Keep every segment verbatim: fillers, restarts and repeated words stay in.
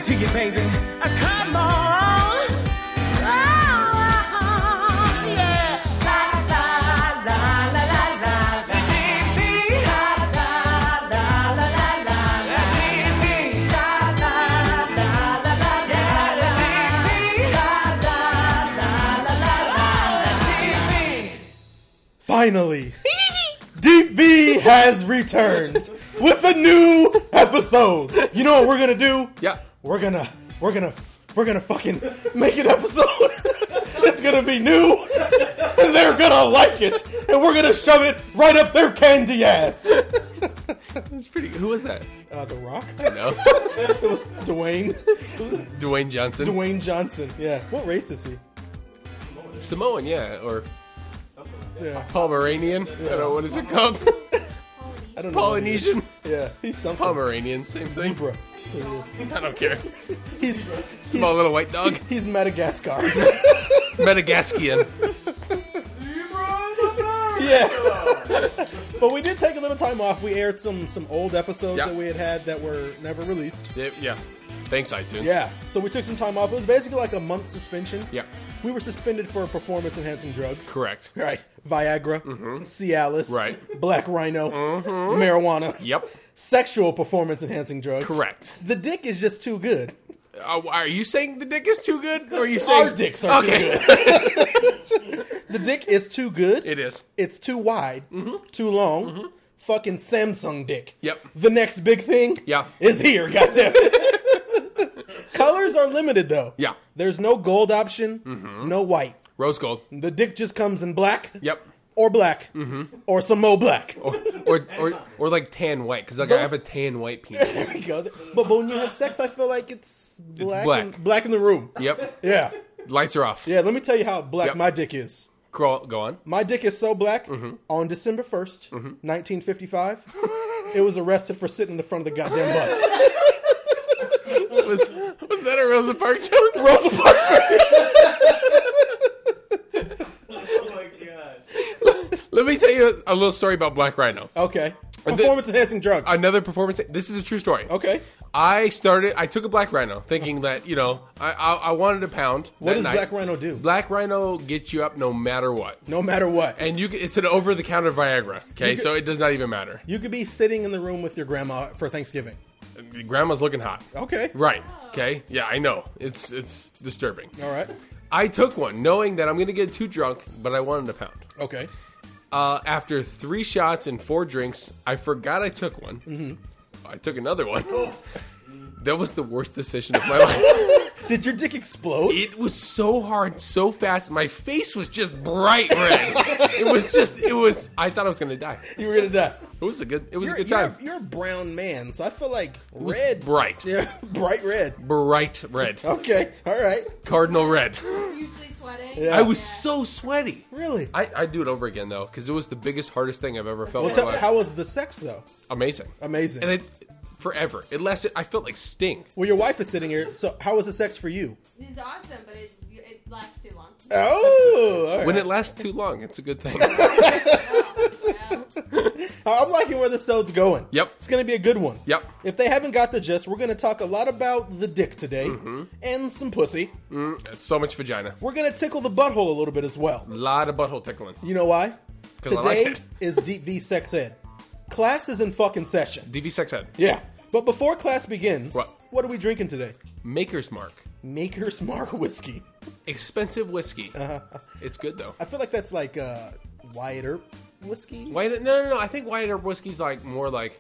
to you, baby. Uh, come on. Oh, yeah. La, la, la, la, la, la, la. La, la, la, la, la, la, la. La, la, la, la, la, la, la. La, la, la, la, la, la. Finally, Deep V has returned with a new episode. You know what we're gonna do? Yeah. We're gonna, we're gonna, we're gonna fucking make an episode. It's gonna be new, and they're gonna like it, and we're gonna shove it right up their candy ass. That's pretty good. Who was that? Uh, The Rock. I know. It was Dwayne. Dwayne Johnson. Dwayne Johnson. Yeah. What race is he? Samoan, yeah. Or Yeah. Pomeranian. I don't know. What is it called? I don't know. Polynesian. Yeah. He's something. Pomeranian. Same thing. Zebra. So, I don't care. he's Small little white dog. he's Madagascar. Madagascan. Yeah. But we did take a little time off. We aired some some old episodes Yeah. that we had had that were never released. Yeah. yeah. Thanks, iTunes. Yeah. So we took some time off. It was basically like a month suspension. Yeah. We were suspended for performance-enhancing drugs. Correct. Right. Viagra, Cialis, Right. Black Rhino, marijuana, Yep. sexual performance-enhancing drugs. Correct. The dick is just too good. Uh, are you saying the dick is too good? Or are you saying Our dicks are okay. too good. The dick is too good. It is. It's too wide, too long. Fucking Samsung dick. Yep. The next big thing Yeah. is here, goddammit. Colors are limited, though. Yeah. There's no gold option, no white. Rose gold. The dick just comes in black Yep. or black or some more black. Or or or, or like tan white, because like I have a tan white penis. There we go. But, but when you have sex, I feel like it's black. black. In, black in the room. Yep. Yeah. Lights are off. Yeah, let me tell you how black Yep. my dick is. Go, go on. My dick is so black, on December first, nineteen fifty-five, it was arrested for sitting in the front of the goddamn bus. Was, was that a Rosa Parks joke? Rosa Parks. Oh my god. Let me tell you a, a little story about Black Rhino. Okay. the- Performance-enhancing drug. Another performance. This is a true story. Okay. I started. I took a Black Rhino, thinking that you know I I, I wanted a pound. What that does night. Black Rhino do? Black Rhino gets you up no matter what, No matter what. and you. can- It's an over-the-counter Viagra. Okay, You could- so it does not even matter. You could be sitting in the room with your grandma for Thanksgiving. Grandma's looking hot. Okay. Right. Okay. Yeah, I know. It's it's disturbing. All right. I took one, knowing that I'm going to get too drunk, but I wanted a pound. Okay. Uh, after three shots and four drinks, I forgot I took one. Mm-hmm. I took another one. That was the worst decision of my life. Did your dick explode? It was so hard, so fast. My face was just bright red. It was just, it was, I thought I was going to die. You were gonna die. It was a good, it was You're, a good you're, time. you're a brown man, so I feel like was red. bright. Yeah, bright red. Bright red. Okay. All right. Cardinal red. Usually sweating. Yeah. I was so sweaty. Really? I, I'd do it over again, though, because it was the biggest, hardest thing I've ever felt Well, in my tell, life. how was the sex though? Amazing. Amazing. And it, forever. It lasted, I felt like Sting. Well, your wife is sitting here. So, how was the sex for you? It's awesome, but it, it lasts too long. Oh, all right. When it lasts too long, it's a good thing. Oh, yeah. I'm liking where the episode's going. Yep. It's going to be a good one. Yep. If they haven't got the gist, we're going to talk a lot about the dick today and some pussy. So much vagina. We're going to tickle the butthole a little bit as well. A lot of butthole tickling. You know why? 'Cause I Today like it. is Deep V Sex Ed. Class is in fucking session. D V Sex Ed. Yeah. But before class begins, What? what are we drinking today? Maker's Mark. Maker's Mark whiskey. Expensive whiskey. Uh-huh. It's good, though. I feel like that's like uh, Wyatt Earp whiskey. White, no, no, no. I think White Earp whiskey's like more like,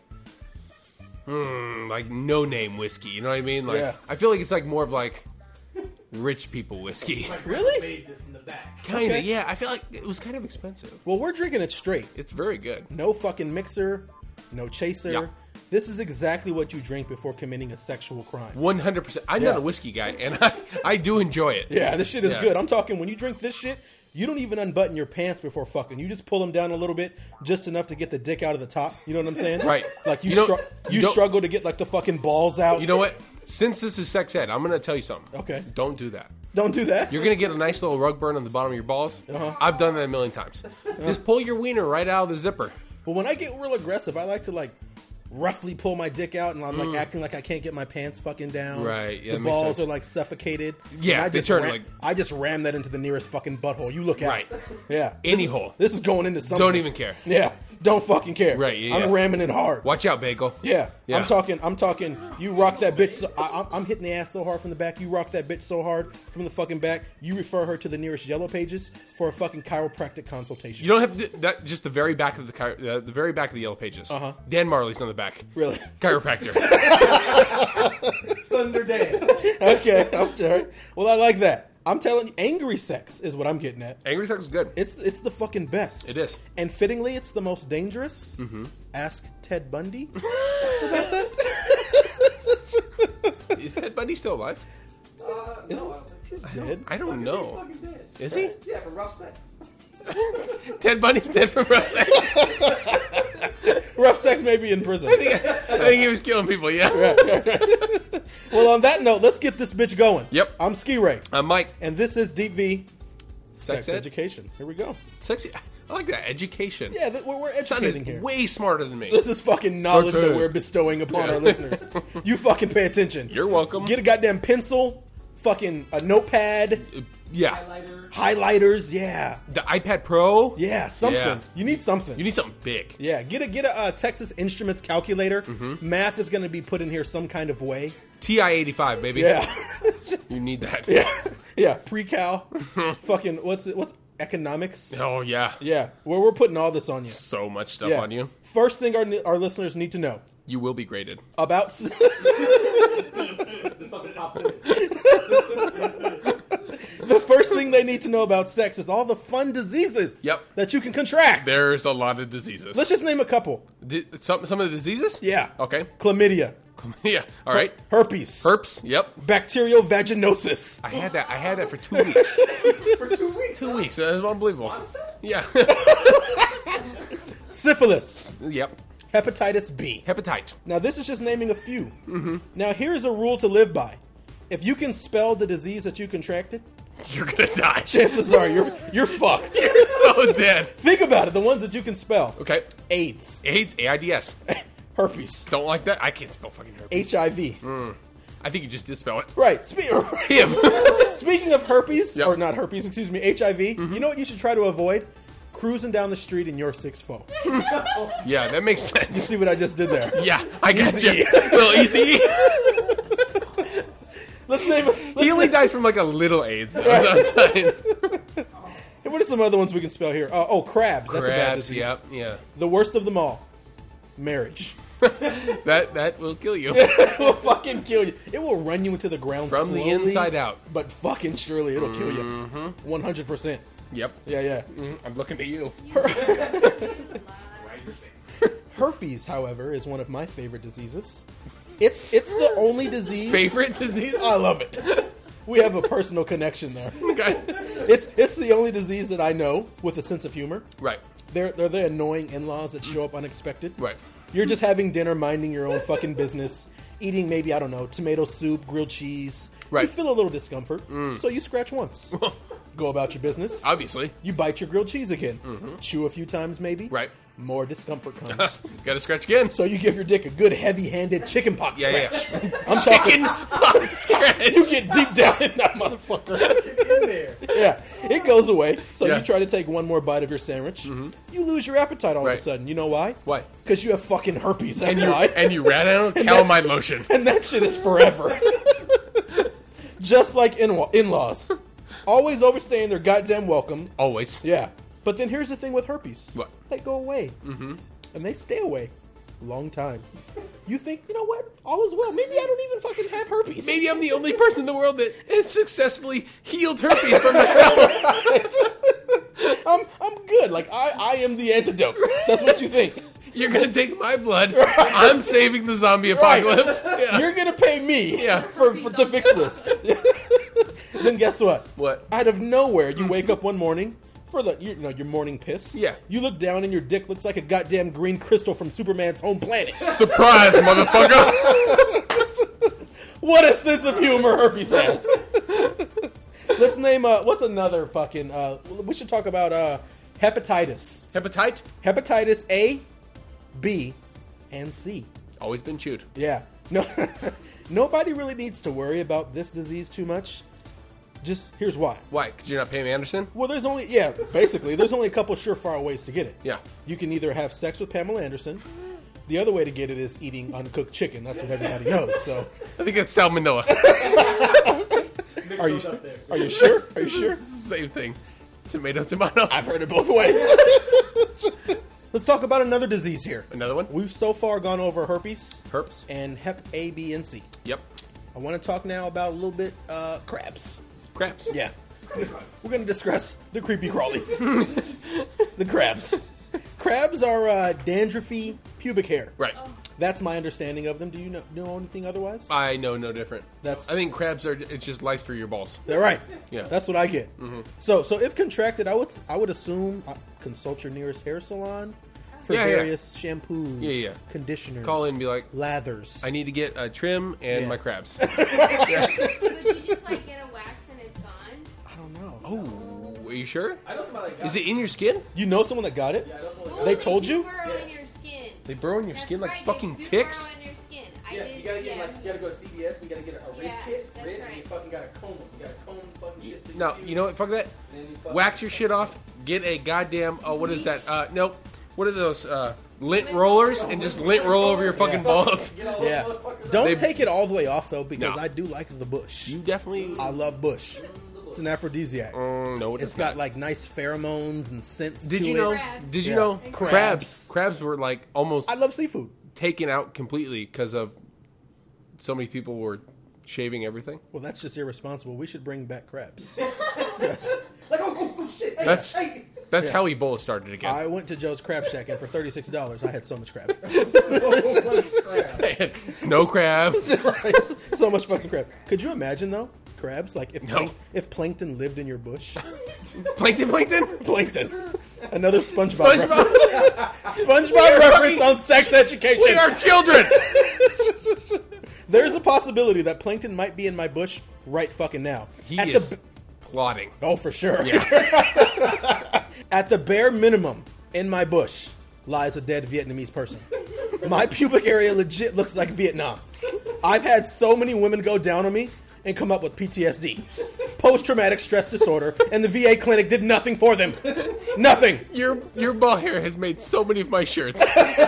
hmm, like no name whiskey. You know what I mean? Like, Yeah. I feel like it's like more of like rich people whiskey. Really? Made this in the back. Kind of, Okay. yeah. I feel like it was kind of expensive. Well, we're drinking it straight. It's very good. No fucking mixer, no chaser. Yeah. This is exactly what you drink before committing a sexual crime. One hundred percent. I'm Yeah. not a whiskey guy, and I, I do enjoy it. Yeah, this shit is Yeah. good. I'm talking when you drink this shit, you don't even unbutton your pants before fucking. You just pull them down a little bit, just enough to get the dick out of the top. You know what I'm saying? Right. Like you, You don't- str- you you don't- struggle to get like the fucking balls out. You know what? Since this is sex ed, I'm going to tell you something. Okay. Don't do that. Don't do that. You're going to get a nice little rug burn on the bottom of your balls. Uh-huh. I've done that a million times. Just pull your wiener right out of the zipper. But when I get real aggressive, I like to like roughly pull my dick out, and I'm like acting like I can't get my pants fucking down. Right, yeah, the that makes balls sense. are like suffocated. Yeah, And I they just turn, ram, like- I just ram that into the nearest fucking butthole. You look at Right. it. Yeah, Any this is- hole. This is going into something. Don't even care. Yeah, don't fucking care. Right, yeah, I'm yeah. ramming it hard. Watch out, bagel. Yeah. Yeah. I'm talking. I'm talking. You rock that bitch. So, I, I'm- I'm hitting the ass so hard from the back. You rock that bitch so hard from the fucking back. You refer her to the nearest Yellow Pages for a fucking chiropractic consultation. You don't have to do that. Just the very back of the chiro- uh, the very back of the Yellow Pages. Uh-huh. Dan Marley's on the back. Really? Chiropractor. Thunder Dan. Okay. I'm sorry. Well, I like that. I'm telling you, angry sex is what I'm getting at. Angry sex is good. It's it's the fucking best. It is. And fittingly, it's the most dangerous. Mm-hmm. Ask Ted Bundy. Is Ted Bundy still alive? Uh, Is- no, I don't think He's so. dead. I don't He's know. fucking dead. Is he? Yeah, from rough sex. Ted Bundy's dead from rough sex. Rough sex may be in prison. I think he was killing people. Yeah. Well, on that note, let's get this bitch going. Yep. I'm Ski Ray, I'm Mike. and this is Deep V Sex, Sex ed? Education. Here we go. Sexy. I like that. Education. Yeah, th- we're, we're educating Sounded here. way smarter than me. This is fucking knowledge Sex that ed. we're bestowing upon Yeah. our listeners. You fucking pay attention. You're welcome. Get a goddamn pencil, fucking a notepad, Yeah. Highlighter. highlighters. Yeah, The iPad Pro. yeah, something. Yeah. You need something. You need something big. yeah, get a get a uh, Texas Instruments calculator. Mm-hmm. Math is going to be put in here some kind of way. T I eighty-five, baby. Yeah, You need that. yeah, yeah. Pre-cal, fucking what's it? What's economics? Oh, yeah. Yeah, where we're putting all this on you. So much stuff Yeah. on you. First thing our our listeners need to know You will be graded. about The fucking top points. the first thing they need to know about sex is all the fun diseases Yep. that you can contract. There's a lot of diseases. Let's just name a couple. Di- some some of the diseases? Yeah. Okay. Chlamydia, Yeah. All right. herpes, Herpes. Yep. bacterial vaginosis, I had that. I had that for two weeks. For two weeks. two weeks. It was unbelievable. Honestly? Yeah. syphilis, Yep. hepatitis B. Hepatite. Now, this is just naming a few. Mm-hmm. Now, here's a rule to live by. If you can spell the disease that you contracted, You're gonna die. chances are you're you're fucked. You're so dead. Think about it. The ones that you can spell. Okay. AIDS, AIDS. A I D S. herpes, Don't like that. I can't spell fucking herpes. H I V. I think you just did spell it. Right. Spe- Him. Speaking of herpes, Yep. or not herpes, excuse me, H I V, you know what you should try to avoid? Cruising down the street in your six foe. Yeah, that makes You sense. see what I just did there? Yeah, I got Easy. you. Little easy. Let's name let's He only died from like a little AIDS. Though, so it's fine. What are some other ones we can spell here? Uh, oh, crabs. That's a bad Crabs. disease. Yep. Yeah. The worst of them all. Marriage. That that will kill you It will fucking kill you. It will run you into the ground from the slowly, inside out. But fucking surely it'll kill you. Mm-hmm. one hundred percent. Yep. Yeah, yeah. Mm, I'm looking at you. Herpes, however, is one of my favorite diseases. It's it's the only disease. Favorite disease? I love it. We have a personal connection there. Okay. It's it's the only disease that I know with a sense of humor. Right. They're they're the annoying in-laws that show up unexpected. Right. You're just having dinner, minding your own fucking business, eating maybe, I don't know, tomato soup, grilled cheese. Right. You feel a little discomfort, so you scratch once. Go about your business. Obviously. You bite your grilled cheese again. Chew a few times maybe. Right. More discomfort comes. Got to scratch again. So you give your dick a good heavy-handed chicken pox Yeah, yeah. scratch. I'm Chicken talking. pox scratch. You get deep down in that motherfucker. In there. Yeah, it goes away. So Yeah. you try to take one more bite of your sandwich. You lose your appetite all of Right. a sudden. You know why? Why? Because you have fucking herpes. That's And you why. and you ran out of And that's- calamine lotion. And that shit is forever. Just like in- in-laws. Always overstaying their goddamn welcome. Always. Yeah. But then here's the thing with herpes. What? They go away. Mm-hmm. And they stay away. Long time. You think, you know what? All is well. Maybe I don't even fucking have herpes. Maybe I'm the only person in the world that has successfully healed herpes for myself. I'm, I'm good. Like, I, I am the antidote. That's what you think. You're gonna take my blood. I'm saving the zombie apocalypse. Yeah. You're going to pay me Yeah. for, for to fix this. Then guess what? What? Out of nowhere, you wake up one morning for the you know your morning piss. Yeah. You look down and your dick looks like a goddamn green crystal from Superman's home planet. Surprise, motherfucker! What a sense of humor herpes has. Let's name uh what's another fucking uh we should talk about uh hepatitis. Hepatite? Hepatitis A, B, and C. Always been chewed. Yeah. No, nobody really needs to worry about this disease too much. Just here's why. Why? Because you're not Pam Anderson? Well, there's only yeah, basically there's only a couple surefire ways to get it. Yeah. You can either have sex with Pamela Anderson. The other way to get it is eating uncooked chicken. That's what everybody knows. So, I think it's salmonella. Mix are you those up there. are you sure? Are you sure? Same thing. Tomato, tomato. I've heard it both ways. Let's talk about another disease here. Another one? We've so far gone over herpes Herps. and Hep A, B, and C. Yep. I want to talk now about a little bit uh, crabs. Crabs. Yeah. We're going to discuss the creepy crawlies. The crabs. Crabs are uh, dandruffy pubic hair. Right. That's my understanding of them. Do you know, know anything otherwise? I know no different. That's- I think crabs are, it's just lice for your balls. They're right. Yeah. That's what I get. So, so if contracted, I would I would assume uh, consult your nearest hair salon for Yeah, yeah. various shampoos, Yeah, yeah. conditioners, Call in and be like, lathers. I need to get a trim and Yeah. my crabs. Would you just like get a wax and it's gone? I don't know. Oh, are you sure? I know somebody that got Is it in your skin? You know someone that got it? Yeah, I know somebody that They got told do you? burrow in your skin. They burrow in your That's skin like right, fucking they do ticks? burrow in your skin. I Yeah, did, you gotta get yeah. like you gotta go to C V S and you gotta get a, a rib Yeah, kit, that's rib, and you right. fucking gotta comb them. You gotta comb fucking shit. through No, your you know what? Fuck that. Then you fucking- Wax your shit off. Get a goddamn, oh, what is that? Uh, nope. What are those? Uh, lint Lint rollers? rollers. And just lint roll over your fucking Yeah. balls. Get all those Yeah. motherfuckers Don't They- take it all the way off though, because No. I do like the bush. You definitely. I love bush. It's an aphrodisiac. Mm, no, it It's is got not. like nice pheromones and scents. Did to you it. know? Crabs. Did you Yeah. know And crabs? crabs. Crabs were like almost I love seafood. taken out completely because of so many people were shaving everything. Well, that's just irresponsible. We should bring back crabs. Yes. Like, oh, oh, oh shit. Hey, That's hey. that's Yeah. how Ebola started again. I went to Joe's Crab Shack, and for thirty-six dollars, I had so much crab. So much crap. Snow crab. Right? So much fucking crab. Could you imagine, though? Crabs? Like, if, No. plank- if plankton lived in your bush? Plankton, plankton. Plankton. Another SpongeBob, SpongeBob. reference. SpongeBob reference on sex education. We are children. There's a possibility that plankton might be in my bush right fucking now. He At is The, plotting. oh, for sure. Yeah. At the bare minimum, in my bush lies a dead Vietnamese person. My pubic area legit looks like Vietnam. I've had so many women go down on me and come up with P T S D, post-traumatic stress disorder, and the V A clinic did nothing for them. Nothing. Your your ball hair has made so many of my shirts.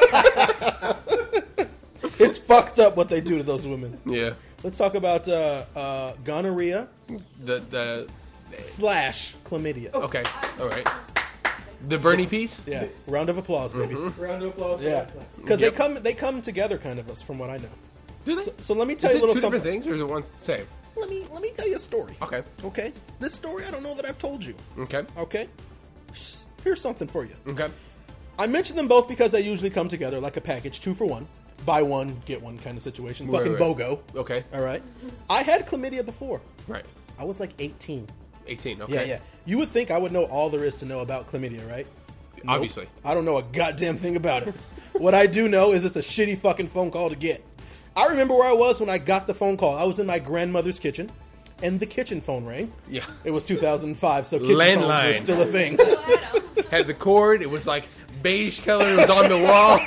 It's fucked up what they do to those women. Yeah. Let's talk about uh, uh, gonorrhea The the slash chlamydia. okay. All right. The Bernie piece. Yeah, round of applause, baby. Round of applause. Yeah, for that. because Yep. they come they come together, kind of, from what I know. Do they? So, so let me tell Is you it a little two something. different things, or is it one same? Let me let me tell you a story. Okay. Okay, this story I don't know that I've told you. Okay. Okay, here's something for you. Okay. I mention them both because they usually come together like a package, two for one, buy one get one kind of situation. Right, Fucking right. BOGO. Okay. All right, I had chlamydia before. Right. I was like eighteen. eighteen. Okay. Yeah, yeah. You would think I would know all there is to know about chlamydia, right? Nope. Obviously. I don't know a goddamn thing about it. What I do know is it's a shitty fucking phone call to get. I remember where I was when I got the phone call. I was in my grandmother's kitchen, and the kitchen phone rang. Yeah. It was two thousand five, so kitchen phones were Landline. still a thing. Oh, Adam. Had the cord. It was like beige color. It was on the wall.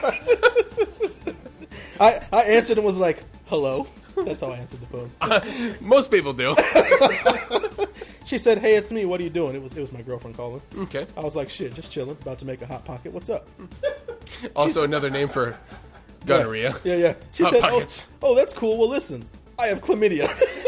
I, I answered and was like, hello. That's how I answered the phone. Most people do. She said, hey, it's me. What are you doing? It was it was my girlfriend calling. Okay. I was like, shit, just chilling. About to make a Hot Pocket. What's up? Also, another name for gonorrhea. Yeah, yeah. She Hot said, Pockets. Oh, oh, that's cool. Well, listen, I have chlamydia.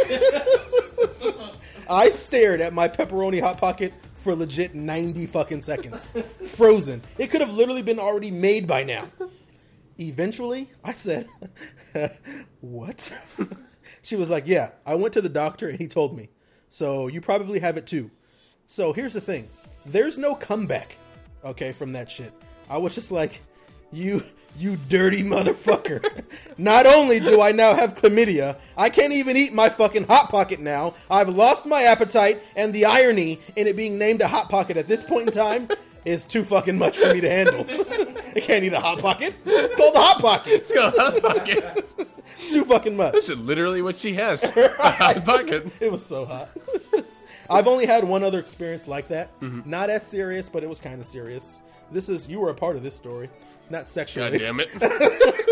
I stared at my pepperoni Hot Pocket for legit ninety fucking seconds. Frozen. It could have literally been already made by now. Eventually, I said, what? She was like, yeah, I went to the doctor and he told me. So you probably have it too. So here's the thing. There's no comeback, okay, from that shit. I was just like, you, you dirty motherfucker. Not only do I now have chlamydia, I can't even eat my fucking Hot Pocket now. I've lost my appetite, and the irony in it being named a Hot Pocket at this point in time is too fucking much for me to handle. I can't eat a Hot Pocket. It's called the Hot Pocket. Let's go. Hot Pocket. It's too fucking much. This is literally what she has. A hot pocket. It was so hot. I've only had one other experience like that. Not as serious, but it was kind of serious. This is, you were a part of this story. Not God sexually. damn it.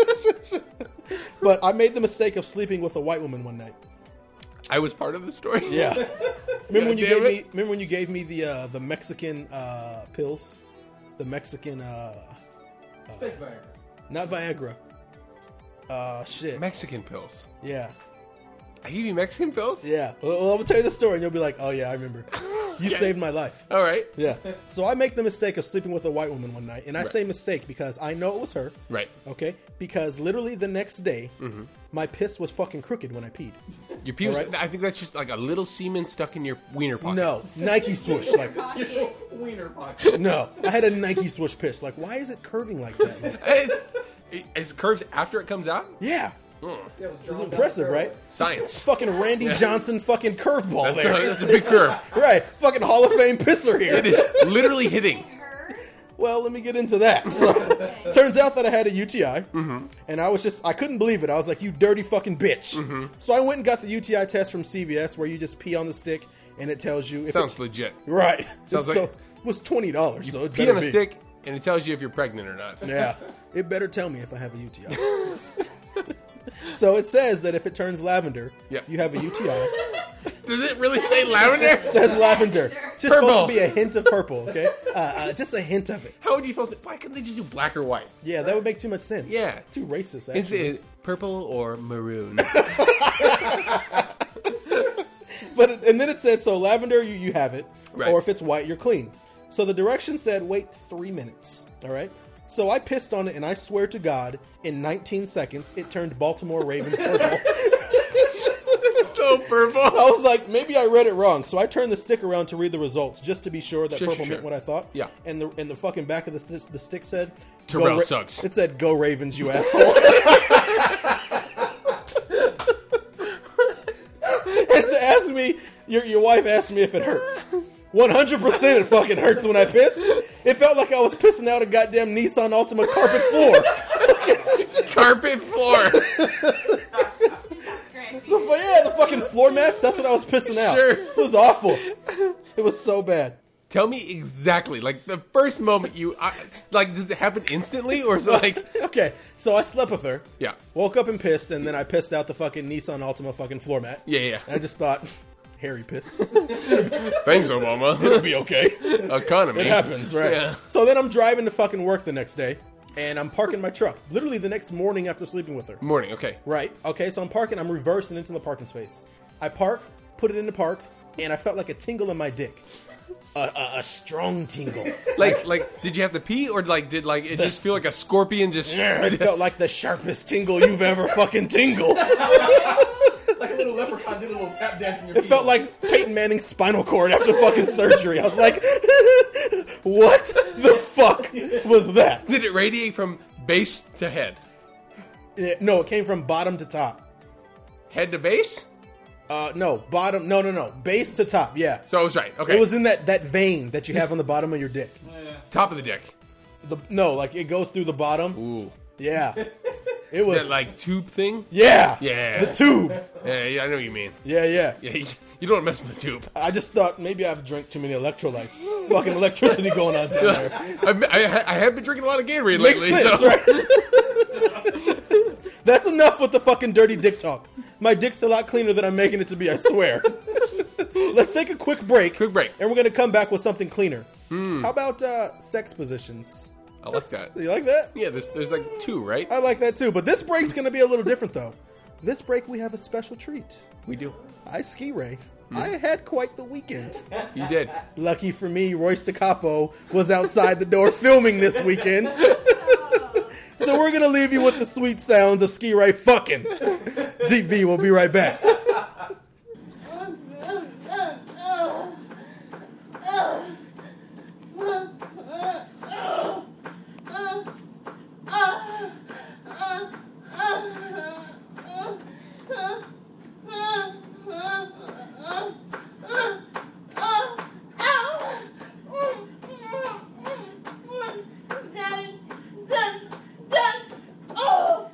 But I made the mistake of sleeping with a white woman one night. I was part of the story. Yeah. Remember when you damn gave it. me? Remember when you gave me the uh, the Mexican uh, pills, the Mexican uh, Fake Viagra. not Viagra. Uh, shit. Mexican pills. yeah, I give you Mexican pills? yeah. Well, well, I'm gonna tell you the story, and you'll be like, "Oh yeah, I remember. You Okay. saved my life." All right. Yeah. So I make the mistake of sleeping with a white woman one night, and I Right. say mistake because I know it was her. Right. Okay. Because literally the next day, Mm-hmm. my piss was fucking crooked when I peed. Your pee was, All right. I think that's just like a little semen stuck in your wiener pocket. No, Nike swoosh. Like, Pocket. Wiener pocket. no, I had a Nike swoosh piss. Like, why is it curving like that? Like, It's, it, it curves after it comes out? yeah. Mm. That was It's drawn down impressive, the right? Science. Fucking Randy Johnson fucking curveball That's there. a, that's a big curve. Right. Fucking Hall of Fame pisser here. It is literally hitting. It hurt. Well, let me get into that. So, turns out that I had a U T I, Mm-hmm. and I was just, I couldn't believe it. I was like, you dirty fucking bitch. Mm-hmm. So I went and got the U T I test from C V S where you just pee on the stick and it tells you. If Sounds it, legit. right. Sounds so, like- it was twenty dollars. So it Pee better on a be. stick, and it tells you if you're pregnant or not. Yeah. It better tell me if I have a U T I. So it says that if it turns lavender, Yep. you have a U T I. Does it really say lavender? It says lavender. It's just Purple. supposed to be a hint of purple, okay? Uh, uh, just a hint of it. How would you supposed to? Why couldn't they just do black or white? Yeah, that would make too much sense. Yeah. Too racist, Is actually. it purple or maroon? But it- and then it said, so lavender, you, you have it. Right. Or if it's white, you're clean. So the direction said, wait three minutes. All right? So I pissed on it, and I swear to God, in nineteen seconds, it turned Baltimore Ravens purple. So purple. I was like, maybe I read it wrong. So I turned the stick around to read the results just to be sure that Sure, purple sure, meant sure. what I thought. Yeah. And the and the fucking back of the, the stick said, Terrell "Go sucks." It said, go Ravens, you asshole. And to ask me, your, your wife asked me if it hurts. one hundred percent it fucking hurts when I pissed. It felt like I was pissing out a goddamn Nissan Altima carpet floor. Carpet floor. Scratchy. But yeah, the fucking floor mats, that's what I was pissing out. Sure. It was awful. It was so bad. Tell me exactly, like the first moment you, I, like, does it happen instantly or is it like, Okay, so I slept with her. yeah, Woke up and pissed, and then I pissed out the fucking Nissan Altima fucking floor mat. yeah, yeah. And I just thought, hairy piss. Thanks, Obama. It'll be okay. Economy. It happens, right? Yeah. So then I'm driving to fucking work the next day, and I'm parking my truck. Literally the next morning after sleeping with her. Morning. Okay. Right. Okay, so I'm parking, I'm reversing into the parking space. I park, put it in the park, and I felt like a tingle in my dick. A, a, a strong tingle. Like, like, did you have to pee or like, did like it just feel like a scorpion just? It felt like the sharpest tingle you've ever fucking tingled. Like a little leprechaun did a little tap dance in your It felt like Peyton Manning's spinal cord after fucking surgery. I was like, what the fuck was that? Did it radiate from base to head? It- no, it came from bottom to top. Head to base? Uh, no, bottom. No, no, no. Base to top. Yeah. So I was right. Okay. It was in that, that vein that you have on the bottom of your dick. top of the dick. The, no, like it goes through the bottom. Ooh. Yeah. It was That like tube thing? yeah. Yeah. The tube. Yeah, yeah, I know what you mean. Yeah, yeah. Yeah, you, you don't mess with the tube. I just thought maybe I've drank too many electrolytes. Fucking electricity going on down there. I, I, I have been drinking a lot of Gatorade Makes lately, sense, so right? That's enough with the fucking dirty dick talk. My dick's a lot cleaner than I'm making it to be, I swear. Let's take a quick break. Quick break. And we're going to come back with something cleaner. How about uh, sex positions? I like that. You like that? Yeah, there's there's like two, right? I like that too. But this break's going to be a little different, though. This break, we have a special treat. We do. I Ski Ray. I had quite the weekend. You did. Lucky for me, Royce DeCapo was outside the door filming this weekend. So we're going to leave you with the sweet sounds of Ski Ray fucking. Deep V will be right back. Daddy, Dad, Dad, oh,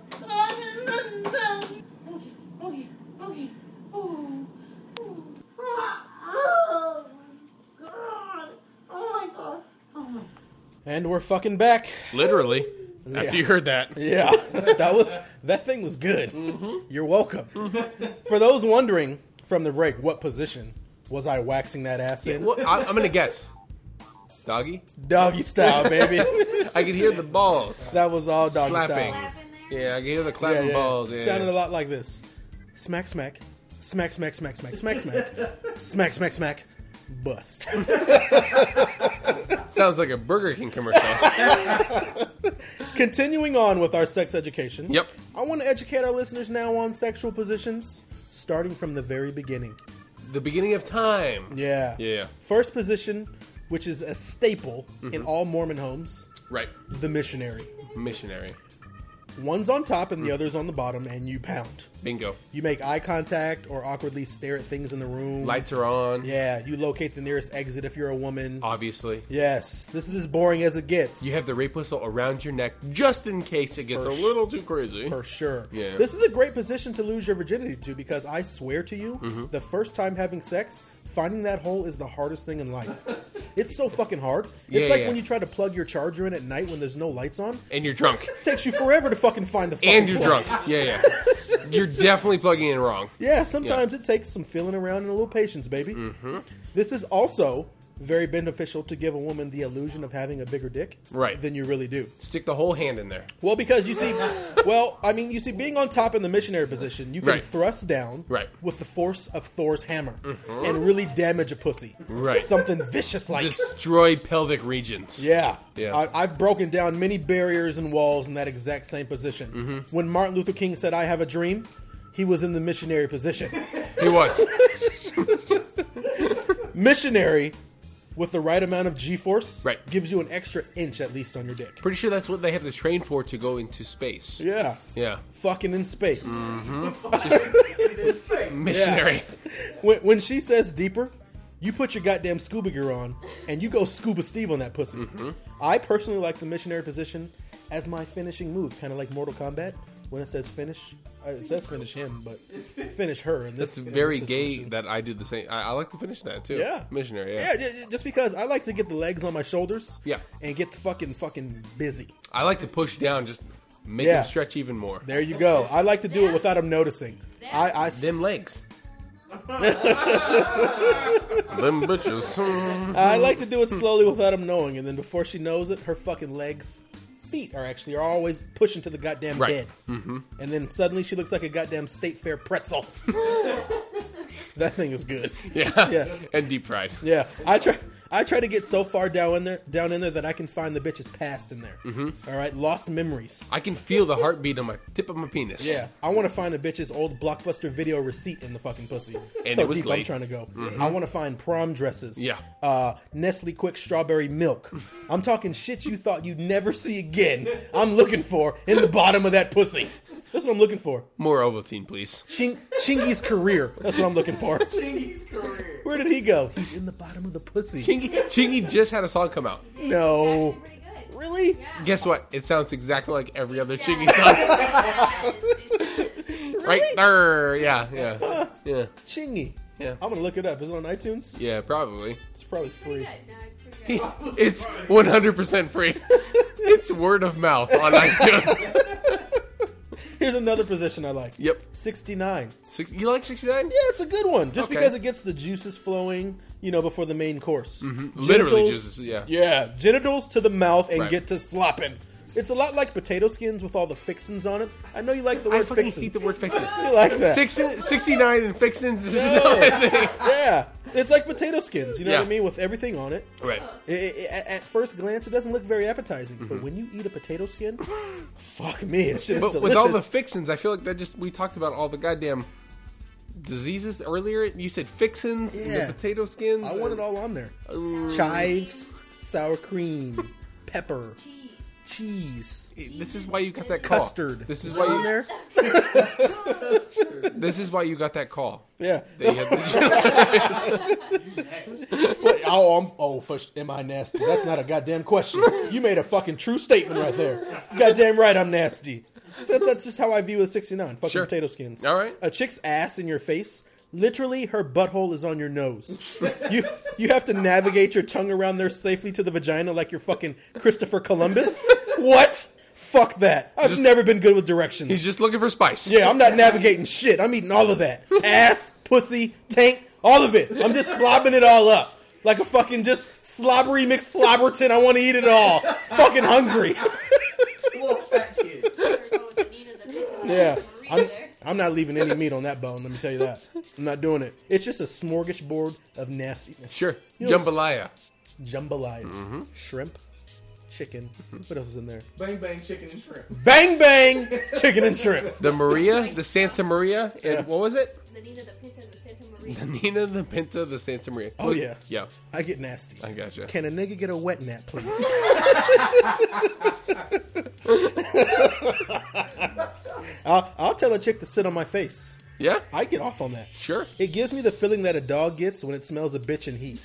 okay, okay, okay, oh, oh, God, oh my God, oh my. And we're fucking back. Literally. After Yeah. you heard that. Yeah, that was that thing was good. You're welcome. For those wondering from the break, what position was I waxing that ass in? Well, I, I'm gonna guess. Doggy. Doggy style, baby. I could hear the balls. That was all doggy Slapping. style. Slap in there. Yeah, I could hear the Yeah, clapping yeah. balls. Yeah. Sounded a lot like this: smack, smack, smack, smack, smack, smack, smack, smack, smack, smack, smack, bust. Sounds like a Burger King commercial. Continuing on with our sex education. Yep. I want to educate our listeners now on sexual positions, starting from the very beginning. The beginning of time. Yeah. Yeah. First position, which is a staple Mm-hmm. in all Mormon homes, Right. the missionary. Missionary. One's on top Mm. and the other's on the bottom, and you pound. Bingo. You make eye contact or awkwardly stare at things in the room. Lights are on. Yeah, you locate the nearest exit if you're a woman. Obviously. Yes, this is as boring as it gets. You have the rape whistle around your neck just in case it gets For a sh- little too crazy. For sure. Yeah. This is a great position to lose your virginity to because I swear to you, Mm-hmm. the first time having sex, finding that hole is the hardest thing in life. It's so fucking hard. It's Yeah, like yeah. when you try to plug your charger in at night when there's no lights on. And you're drunk. It takes you forever to fucking find the fucking And you're plug. drunk. Yeah, yeah. You're definitely plugging in wrong. Yeah, sometimes it takes some feeling around and a little patience, baby. Mm-hmm. This is also very beneficial to give a woman the illusion of having a bigger dick Right. than you really do. Stick the whole hand in there. Well, because you see, well, I mean, you see, being on top in the missionary position, you can Right. thrust down Right. Mm-hmm. with the force of Thor's hammer and really damage a pussy. Right. Something vicious like. Destroy pelvic regions. Yeah. Yeah. I, I've broken down many barriers and walls in that exact same position. Mm-hmm. When Martin Luther King said, I have a dream, he was in the missionary position. He was. Missionary, with the right amount of G-force, Right. gives you an extra inch at least on your dick. Pretty sure that's what they have to train for to go into space. Yeah. Yeah. Fucking in space. Missionary. When, when she says deeper, you put your goddamn scuba gear on and you go scuba Steve on that pussy. Mm-hmm. I personally like the missionary position as my finishing move, kind of like Mortal Kombat. When it says finish, uh, it says finish him, but finish her. In this, It's in very this gay situation. that I do the same. I, I like to finish that too. Yeah. Missionary, Yeah, yeah. j- j- just because I like to get the legs on my shoulders. Yeah. And get the fucking fucking busy. I like to push down, just make Yeah. them stretch even more. There you go. I like to do it without them noticing. I, I s- Them legs. Them bitches. I like to do it slowly without him knowing, and then before she knows it, her fucking legs, feet are actually are always pushing to the goddamn Right. bed. Mm-hmm. And then suddenly she looks like a goddamn state fair pretzel. That thing is good. Yeah. Yeah. And deep fried. Yeah, I try. I try to get so far down in there, down in there that I can find the bitch's past in there. Mm-hmm. All right, lost memories. I can feel the heartbeat on my tip of my penis. Yeah, I want to find a bitch's old Blockbuster video receipt in the fucking pussy. And so it was deep I'm late. trying to go. I want to find prom dresses. Yeah. Uh, Nestle Quick strawberry milk. I'm talking shit you thought you'd never see again. I'm looking for in the bottom of that pussy. That's what I'm looking for. More Ovaltine, please. Ching- Chingy's career. That's what I'm looking for. Chingy's career. Where did he go? He's in the bottom of the pussy. Chingy, Chingy just had a song come out. No. Actually pretty good. Really? Yeah. Guess what? It sounds exactly like every other Yeah. Chingy song. Yeah, it- it- Right there. Yeah, yeah. Yeah. Chingy. Yeah. I'm gonna look it up. Is it on iTunes? Yeah, probably. It's probably pretty free. good. No, it's pretty good. It's one hundred percent free. It's word of mouth on iTunes. Here's another position I like. Yep. sixty-nine. Six, you like sixty-nine? Yeah, it's a good one. Just Okay. because it gets the juices flowing, you know, before the main course. Mm-hmm. Literally Genitals- juices, yeah. Yeah, genitals to the mouth and Right. get to slopping. It's a lot like potato skins with all the fixins on it. I know you like the I word fucking fixins. hate the word fixins. You like that? Six, sixty-nine and fixins is just Yeah. not my thing. Yeah, it's like potato skins. You know Yeah. what I mean? With everything on it. Right. I- I- I- at first glance, it doesn't look very appetizing, Mm-hmm. but when you eat a potato skin, fuck me, it's just But delicious. with all the fixins, I feel like that just, we talked about all the goddamn diseases earlier. You said fixins and Yeah. the potato skins. I want it all on there. Ooh. Chives, sour cream, pepper, Cheese. cheese. This is why you got that call. Custard. This is Is why it on you. there? This is why you got that call. Yeah. That you had the- What- oh, I'm, oh, first, am I nasty? That's not a goddamn question. You made a fucking true statement right there. Goddamn right, I'm nasty. So that's, that's just how I view a sixty-nine. Fucking Sure. potato skins. All right. A chick's ass in your face. Literally, her butthole is on your nose. You you have to navigate your tongue around there safely to the vagina like you're fucking Christopher Columbus. What? Fuck that. I've Just- never been good with directions. He's just looking for spice. Yeah, I'm not navigating shit. I'm eating all of that. Ass, pussy, tank, all of it. I'm just slobbing it all up. Like a fucking just slobbery McSlobberton. I want to eat it all. Fucking hungry. Little fat kid. Better go with the Nina, the Pinta, the Yeah. Santa Maria I'm, there. I'm not leaving any meat on that bone, let me tell you that. I'm not doing it. It's just a smorgasbord of nastiness. Sure. You know, Jambalaya. Jambalaya. Mm-hmm. Shrimp. Chicken. What else is in there? Bang bang chicken and shrimp. Bang bang! Chicken and shrimp. The Maria, the Santa Maria, and Yeah. what was it? The Nina, the Pinta, the Santa Maria. The Nina, the Pinta, the Santa Maria. Oh, yeah. Yeah, I get nasty. I gotcha. Can a nigga get a wet nap, please? I'll, I'll tell a chick to sit on my face. Yeah, I get off on that. sure. It gives me the feeling that a dog gets when it smells a bitch in heat.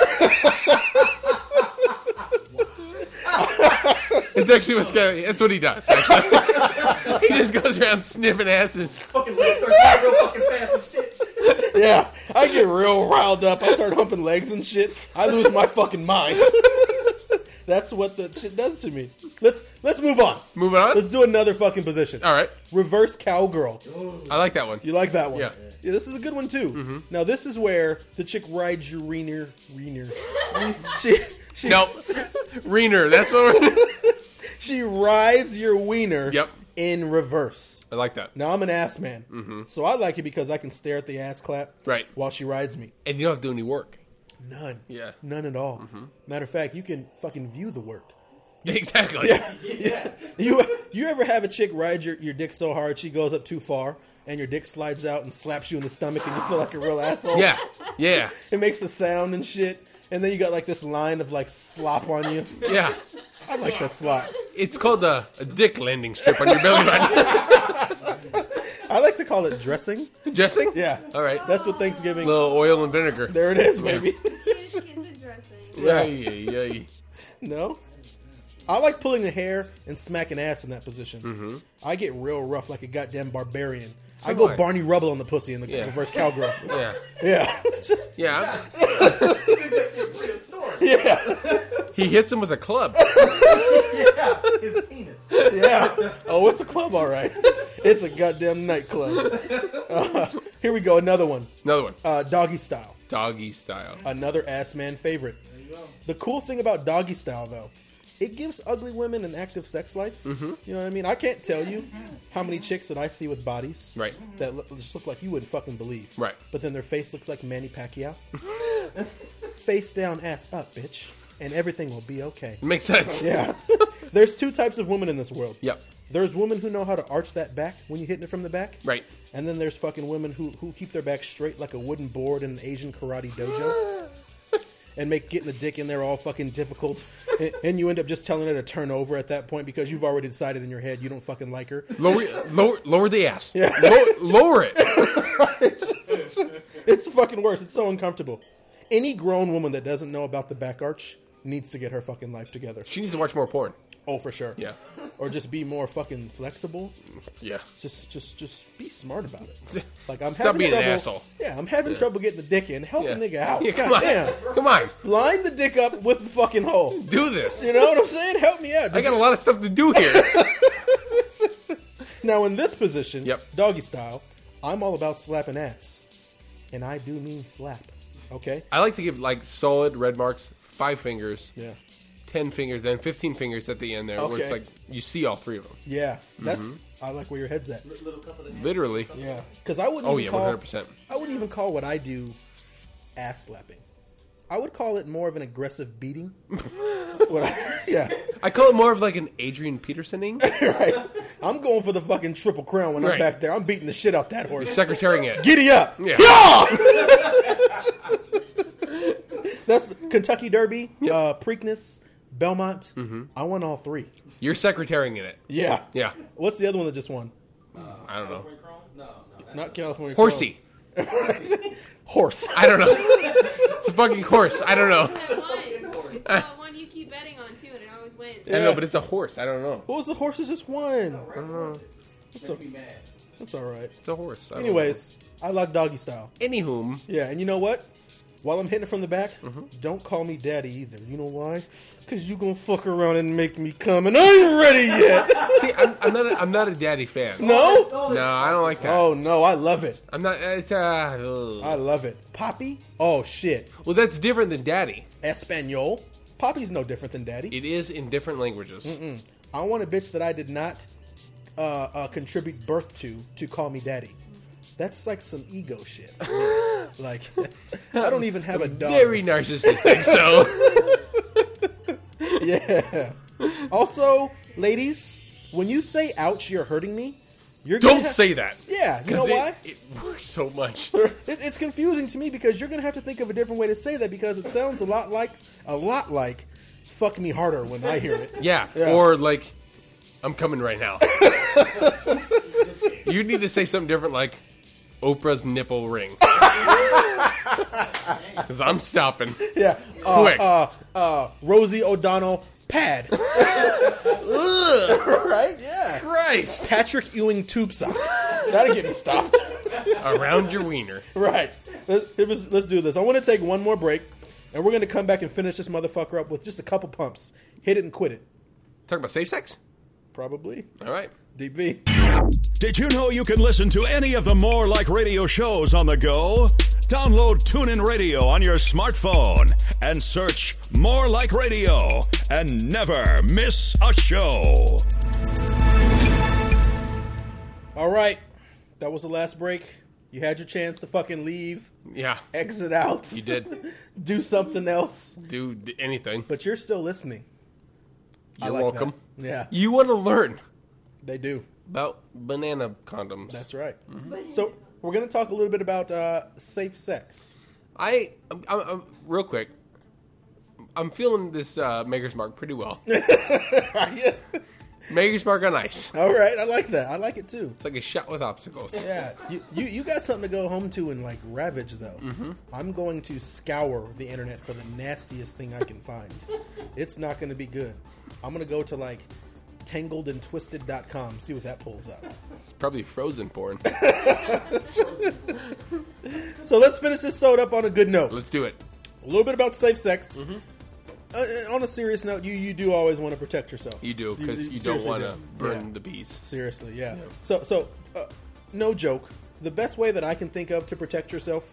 It's actually what's going. That's what he does. Actually, he just goes around sniffing asses. Fucking legs start going real fucking fast and shit. Yeah, I get real riled up. I start humping legs and shit. I lose my fucking mind. That's what the shit does to me. Let's let's move on. Moving on. Let's do another fucking position. All right, Reverse cowgirl. I like that one. You like that one? Yeah. Yeah, this is a good one too. Now this is where the chick rides your wiener. Wiener. she she No, Reener. That's what. We're... she rides your wiener. Yep. In reverse. I like that. Now I'm an ass man, so I like it because I can stare at the ass clap Right. while she rides me. And you don't have to do any work. None. Yeah. None at all. Matter of fact, you can fucking view the work. Exactly. Yeah. You you ever have a chick ride your, your dick so hard she goes up too far and your dick slides out and slaps you in the stomach and you feel like a real asshole? Yeah. Yeah. It makes a sound and shit. And then you got like this line of like slop on you. Yeah. I like that slop. It's called a, a dick landing strip on your belly button. I like to call it dressing. Dressing? Yeah. All right. That's what Thanksgiving. A little oil and vinegar. There it is, baby. Teenage kids and dressing. Yeah. Yeah. Yeah. No. I like pulling the hair and smacking ass in that position. Mm-hmm. I get real rough like a goddamn barbarian. So I go do I. Barney Rubble on the pussy in the Yeah. reverse cowgirl. Yeah. Yeah. Yeah. You think that shit prehistoric? Yeah. He hits him with a club. Yeah, his penis. Yeah. Oh, it's a club, all right. It's a goddamn nightclub. Uh, here we go. Another one. Another one. Uh, doggy style. Doggy style. Another ass man favorite. The cool thing about doggy style, though, it gives ugly women an active sex life. Mm-hmm. You know what I mean? I can't tell you how many chicks that I see with bodies Right. that look, just look like you wouldn't fucking believe. Right. But then their face looks like Manny Pacquiao. Face down, ass up, bitch. And everything will be okay. Makes sense. Yeah. There's two types of women in this world. Yep. There's women who know how to arch that back when you're hitting it from the back. Right. And then there's fucking women who, who keep their back straight like a wooden board in an Asian karate dojo. And make getting the dick in there all fucking difficult. And, and you end up just telling her to turn over at that point because you've already decided in your head you don't fucking like her. Lower, lower, lower the ass. Yeah. Lower, lower it. It's the fucking worst. It's so uncomfortable. Any grown woman that doesn't know about the back arch needs to get her fucking life together. She needs to watch more porn. Oh, for sure. Yeah. Or just be more fucking flexible. Yeah. Just, just, just be smart about it. Like I'm Stop having being an trouble. asshole. Yeah, I'm having trouble getting the dick in. Help Yeah. a nigga out. Yeah, God come on. damn. Come on. Line the dick up with the fucking hole. Do this. You know what I'm saying? Help me out. I got a lot of stuff to do here. Now in this position, Yep. doggy style, I'm all about slapping ass, and I do mean slap. Okay. I like to give like solid red marks, five fingers, Yeah. ten fingers, then fifteen fingers at the end there, where it's Okay. like you see all three of them. Yeah. That's. Mm-hmm. I like where your head's at. Little cup of the Literally. Yeah. Because I wouldn't. Oh even yeah, call, one hundred percent. I wouldn't even call what I do ass slapping. I would call it more of an aggressive beating. What I, yeah. I call it more of like an Adrian Petersoning. Right. I'm going for the fucking triple crown when I'm Right. back there. I'm beating the shit out that horse. Secretarying it. Giddy up. Yeah. That's Kentucky Derby, uh, Preakness, Belmont. I won all three. You're secretarying in it. Yeah. Yeah. What's the other one that just won? I don't know. No, no. Not California. Horsey. Chrome. Horse. I don't know. It's a fucking horse. I don't know. That one. It's the one you keep betting on too, and it always wins. I know, but it's a horse. I don't know. What was the horse that just won? That's a- me mad. That's all right. It's a horse. I don't Anyways, I like doggy style. know. Anywhom. Yeah, and you know what? While I'm hitting it from the back, don't call me daddy either. You know why? Because you gonna fuck around and make me come, and I ain't ready yet. See, I'm, I'm not. A, I'm not a daddy fan. No? No, I don't like that. Oh, no, I love it. I'm not. It's uh. ugh. I love it. Poppy? Oh, shit. Well, that's different than daddy. Espanol? Poppy's no different than daddy. It is in different languages. Mm-mm. I want a bitch that I did not uh, uh, contribute birth to to call me daddy. That's like some ego shit. Like, I don't even have a dog. Very narcissistic. So. Yeah. Also, ladies, when you say "ouch," you're hurting me. You're Don't gonna ha- say that. Yeah, you know Because why? it, it works so much. It, it's confusing to me because you're gonna have to think of a different way to say that because it sounds a lot like a lot like "fuck me harder" when I hear it. Yeah. Yeah. Or like, I'm coming right now. You need to say something different, like Oprah's nipple ring. Because I'm stopping. Yeah. Uh, Quick. Uh, uh, Rosie O'Donnell pad. Ugh, right? Yeah. Christ. Patrick Ewing tube sock. That'll get me stopped. Around your wiener. Right. Let's, let's let's do this. I want to take one more break, and we're going to come back and finish this motherfucker up with just a couple pumps. Hit it and quit it. Talk about safe sex? Probably. All right. Deep V. Did you know you can listen to any of the More Like Radio shows on the go? Download TuneIn Radio on your smartphone and search More Like Radio and never miss a show. All right. That was the last break. You had your chance to fucking leave, Yeah. exit out. You did. Do something else. Do d- anything. But you're still listening. I You're like welcome. that. Yeah, You want to learn they do. about banana condoms. That's right. So we're going to talk a little bit about uh, safe sex. I, I'm, I'm, I'm- real quick, I'm feeling this uh, Maker's Mark pretty well. Yeah. Maker's Mark on ice. All right, I like that. I like it too. It's like a shot with obstacles. Yeah, you, you you got something to go home to and like ravage though. Mm-hmm. I'm going to scour the internet for the nastiest thing I can find. It's not going to be good. I'm going to go to like tangled and twisted dot com, see what that pulls up. It's probably frozen porn. So let's finish this soda up on a good note. Let's do it. A little bit about safe sex. Mm-hmm. Uh, on a serious note, you you do always want to protect yourself. You do, because you, don't seriously want to do. burn Yeah. the bees. Seriously, yeah. So, so uh, no joke. The best way that I can think of to protect yourself: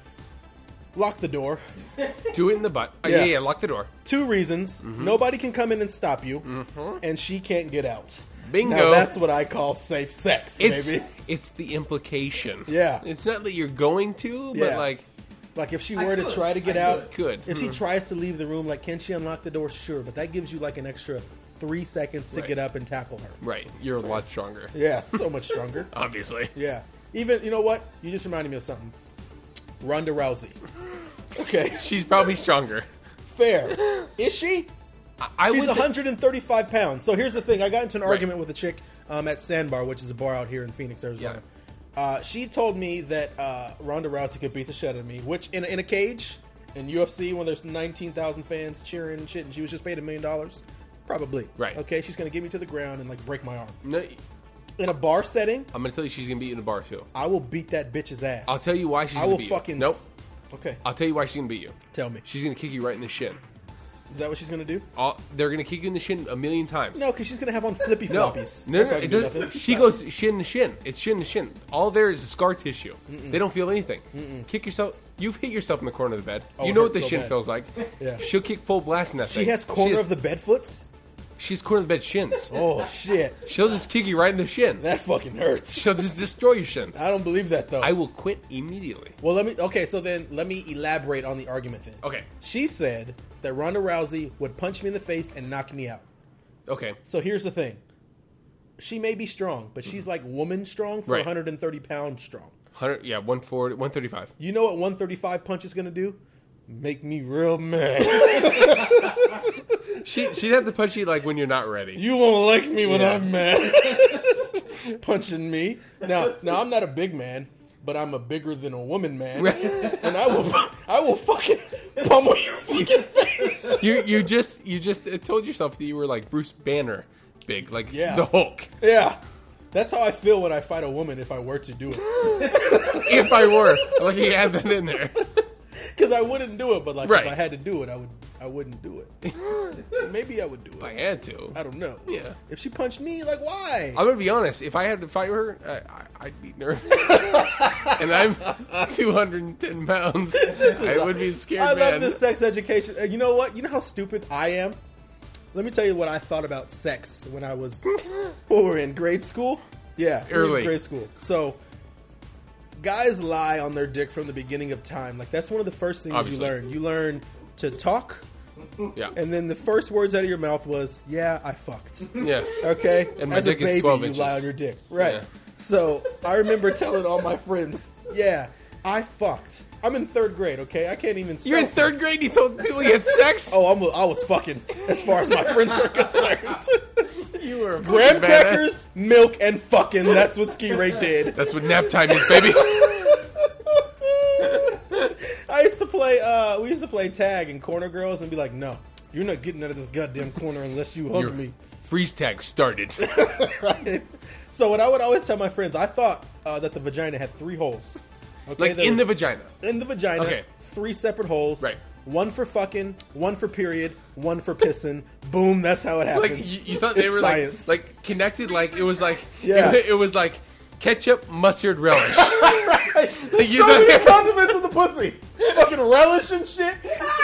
lock the door. Do it in the butt. Uh, Yeah. yeah. yeah, lock the door. Two reasons: Mm-hmm. nobody can come in and stop you, and she can't get out. Bingo. Now that's what I call safe sex, It's baby. it's the implication. Yeah. It's not that you're going to, but Yeah. like, Like if she I were to could. try to get I out, could. if she Mhm. tries to leave the room, like can she unlock the door? Sure, but that gives you like an extra three seconds to Right. get up and tackle her. right, you're a lot stronger. Yeah, so much stronger. Obviously. Yeah. Even, you know what? You just reminded me of something. Ronda Rousey. Okay. She's probably stronger. Fair. Is she? I, I She's would one say- hundred thirty-five pounds. So here's the thing. I got into an Right. argument with a chick um, at Sandbar, which is a bar out here in Phoenix, Arizona. Uh, she told me that uh, Ronda Rousey could beat the shit out of me, which in, in a cage, in U F C, when there's nineteen thousand fans cheering and shit, and she was just paid a million dollars, probably. Right. Okay, she's going to get me to the ground and like break my arm. No, In a bar setting, I'm gonna tell you she's gonna beat you in a bar too. I will beat that bitch's ass. I'll tell you why she's I gonna will beat fucking. you. Nope. s- Okay, I'll tell you why she's gonna beat you. tell me. She's gonna kick you right in the shin. Is that what she's going to do? All, they're gonna kick you in the shin a million times. No, because she's going to have on flippy No, floppies. no, That's no, not it gonna do doesn't- nothing. she goes shin to shin. It's shin to shin. All there is scar tissue. They don't feel anything. Kick yourself. You've hit yourself in the corner of the bed. Oh, you it know what hurts the so shin bad. feels like. Yeah. She'll kick full blast in that She thing. has corner She of the bed foots? She's corner of the bed shins. Oh, shit. She'll just kick you right in the shin. That fucking hurts. She'll just destroy your shins. I don't believe that, though. I will quit immediately. Well, let me. Okay, so then let me elaborate on the argument then. Okay. She said that Ronda Rousey would punch me in the face and knock me out. Okay. So here's the thing. She may be strong, but she's like woman strong for Right. one hundred thirty pounds strong. one hundred, yeah, one forty, one thirty-five. You know what one thirty-five punch is going to do? Make me real mad. She, she'd have to punch you like when you're not ready. You won't like me when Yeah. I'm mad. Punching me. Now, now I'm not a big man, but I'm a bigger than a woman man, Right. and I will, I will fucking pummel your fucking face. You you just you just told yourself that you were like Bruce Banner big, like Yeah. the Hulk. Yeah, that's how I feel when I fight a woman if I were to do it. If I were, like you had that in there. Because I wouldn't do it, but like Right. if I had to do it, I would. I wouldn't do it. Maybe I would do If I it. had to. I don't know. Yeah. If she punched me, like why? I'm gonna be honest. If I had to fight her, I, I, I'd be nervous, and I'm two hundred ten pounds. I would be a scared I man. love this sex education. Uh, You know what? You know how stupid I am. Let me tell you what I thought about sex when I was. What were we in grade school? Yeah, we were in Early. grade school. So. Guys lie on their dick from the beginning of time. Like that's one of the first things Obviously. you learn. You learn to talk. Yeah. And then the first words out of your mouth was, "Yeah, I fucked." Yeah. Okay, And my as dick a is baby, twelve you inches. lie on your dick, right? Yeah. So I remember telling all my friends, "Yeah, I fucked." I'm in third grade. Okay, I can't even. You're in spell- third grade. You told people you had sex. Oh, I'm, I was fucking. As far as my friends are concerned, You were a graham fucking badass. crackers, milk, and fucking. That's what Ski Ray did. That's what nap time is, baby. I used to play. Uh, we used to play tag and corner girls and be like, "No, you're not getting out of this goddamn corner unless you hug Your me." freeze tag started. Right. So what I would always tell my friends, I thought uh, that the vagina had three holes. Okay, Like there in was- the vagina. in the vagina. Okay. Three separate holes. Right. One for fucking, one for period, one for pissing. Boom. That's how it happens. Like you, you thought they It's were science. like like connected. Like it was like Yeah. It, it was like ketchup, mustard, relish. Right. Like, you so know- many condiments in the pussy. Fucking relish and shit.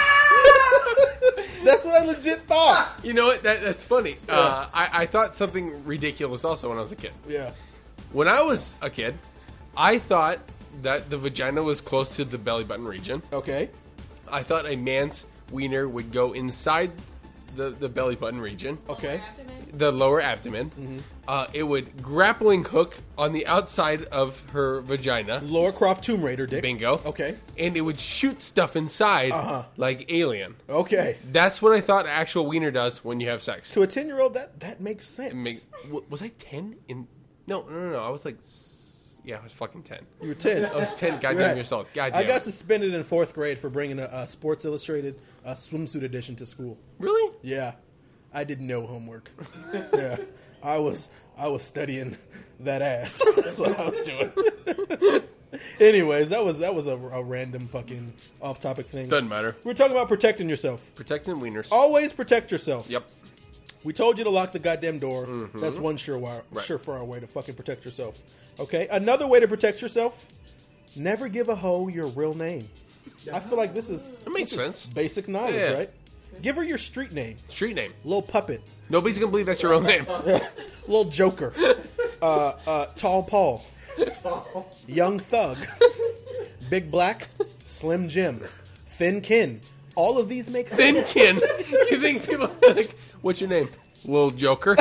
That's what I legit thought. You know what? That, that's funny. Uh, I, I thought something ridiculous also when I was a kid. Yeah. When I was a kid, I thought that the vagina was close to the belly button region. Okay. I thought a man's wiener would go inside the, the belly button region, Okay. the lower abdomen. Uh, it would grappling hook on the outside of her vagina. Laura Croft Tomb Raider, dick. Bingo. Okay. And it would shoot stuff inside Uh-huh. like Alien. Okay. That's what I thought actual wiener does when you have sex. To a ten-year-old, that that makes sense. It make- w- was I ten? In no, no, no, no. I was like, s- yeah, I was fucking ten. You were ten. I was ten. Goddamn Right. yourself. Goddamn. I got suspended in fourth grade for bringing a, a Sports Illustrated uh, swimsuit edition to school. Really? Yeah, I did no homework. Yeah, I was I was studying that ass. That's what I was doing. Anyways, that was that was a, a random fucking off-topic thing. Doesn't matter. We're talking about protecting yourself. Protecting wieners. Always protect yourself. Yep. We told you to lock the goddamn door. That's one surefire, Mm-hmm. Right. surefire way to fucking protect yourself. Okay? Another way to protect yourself, never give a hoe your real name. I feel like this is, It makes this is sense. basic knowledge, Yeah. right? Give her your street name. Street name. Lil Puppet. Nobody's gonna believe that's your real name. Lil Joker. uh, uh, Tall Paul. Young Thug. Big Black. Slim Jim. Thin Kin. All of these make Thin sense. kin. You think people are like, what's your name? Little Joker.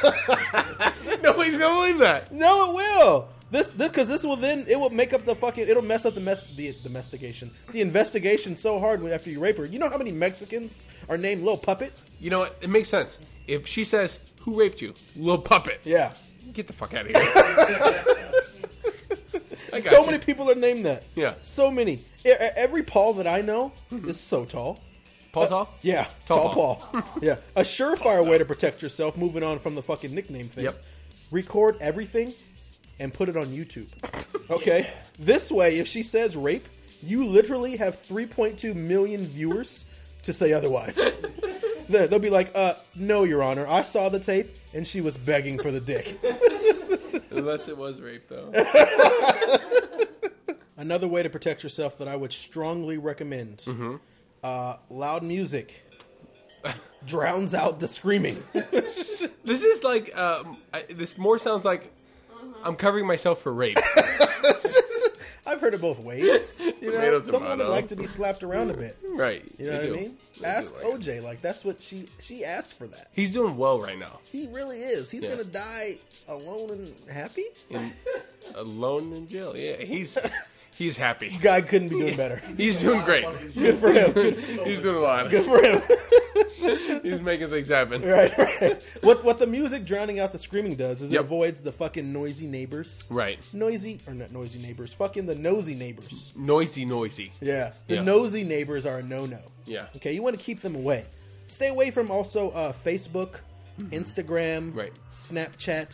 Nobody's gonna believe that. No, it will. This because this, will then it will make up the fucking it'll mess up the mess the domestication the investigation so hard when after you rape her. You know how many Mexicans are named Lil Puppet? You know what? It makes sense. If she says, "Who raped you?" Little puppet. Yeah, Get the fuck out of here. I got so you. many people are named that. Yeah. so many. E- e- Every Paul that I know is so tall. Paul Tall. Yeah, Tall tall, Paul. Yeah, a surefire way to protect yourself. Moving on from the fucking nickname thing. Yep. Record everything and put it on YouTube. Okay. This way, if she says rape, you literally have three point two million viewers to say otherwise. They- They'll be like, "Uh, no, Your Honor, I saw the tape and she was begging for the dick." Unless it was rape, though. Another way to protect yourself that I would strongly recommend: Mm-hmm. uh, loud music drowns out the screaming. This is like, um, I, this more sounds like I'm covering myself for rape. I've heard it both ways. You know, Tomato, some women tomato. like to be slapped around a bit. Right. You know They what do. I mean? They do Ask like O it. J. Like that's what she she asked for that. He's doing well right now. He really is. He's Yeah. gonna die alone and happy. In, alone in jail. Yeah, he's he's happy. Guy couldn't be doing better. He's doing great. Good for him. Good, He's doing a lot. good for him. He's making things happen. Right, right. What what the music drowning out the screaming does is Yep. it avoids the fucking noisy neighbors. Right. Noisy or not noisy neighbors. Fucking the nosy neighbors. Noisy, noisy. Yeah. The Yeah. nosy neighbors are a no no. Yeah. Okay, you want to keep them away. Stay away from also uh, Facebook, Instagram, Right. Snapchat. Right.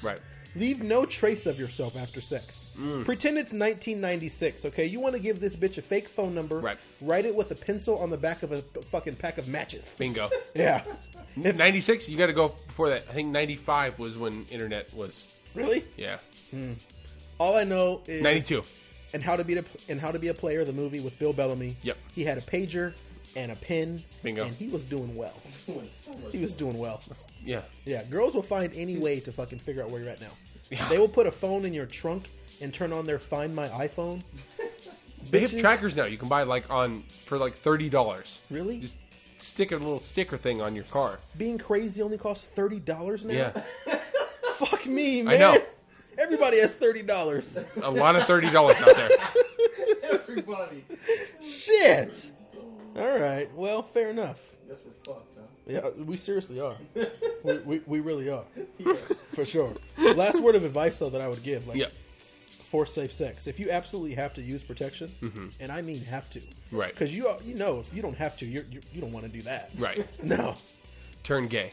Leave no trace of yourself after sex. Mm. Pretend it's nineteen ninety-six, okay? You want to give this bitch a fake phone number. Right. Write it with a pencil on the back of a fucking pack of matches. Bingo. Yeah. If- ninety-six, you got to go before that. I think ninety-five was when internet was. Really? Yeah. All I know is ninety-two. And how to be a, and how to be a player, the movie with Bill Bellamy. Yep. He had a pager and a pen. Bingo. And he was doing well. He was doing well. Yeah. Yeah, girls will find any way to fucking figure out where you're at now. Yeah. They will put a phone in your trunk and turn on their Find My iPhone. They have Bitches- trackers now. You can buy like on for like thirty dollars. Really? Just stick a little sticker thing on your car. Being crazy only costs thirty dollars now? Yeah. Fuck me, man. I know. Everybody has thirty dollars. A lot of thirty dollars out there. Everybody. Shit. All right. Well, fair enough. Guess we're fucked, huh? Yeah, we seriously are. we, we, we really are. For sure. Last word of advice, though, that I would give. Like, Yeah. for safe sex. If you absolutely have to use protection, and I mean have to. Right. Because you, you know, if you don't have to, you're, you're, you don't want to do that. Right. No. Turn gay.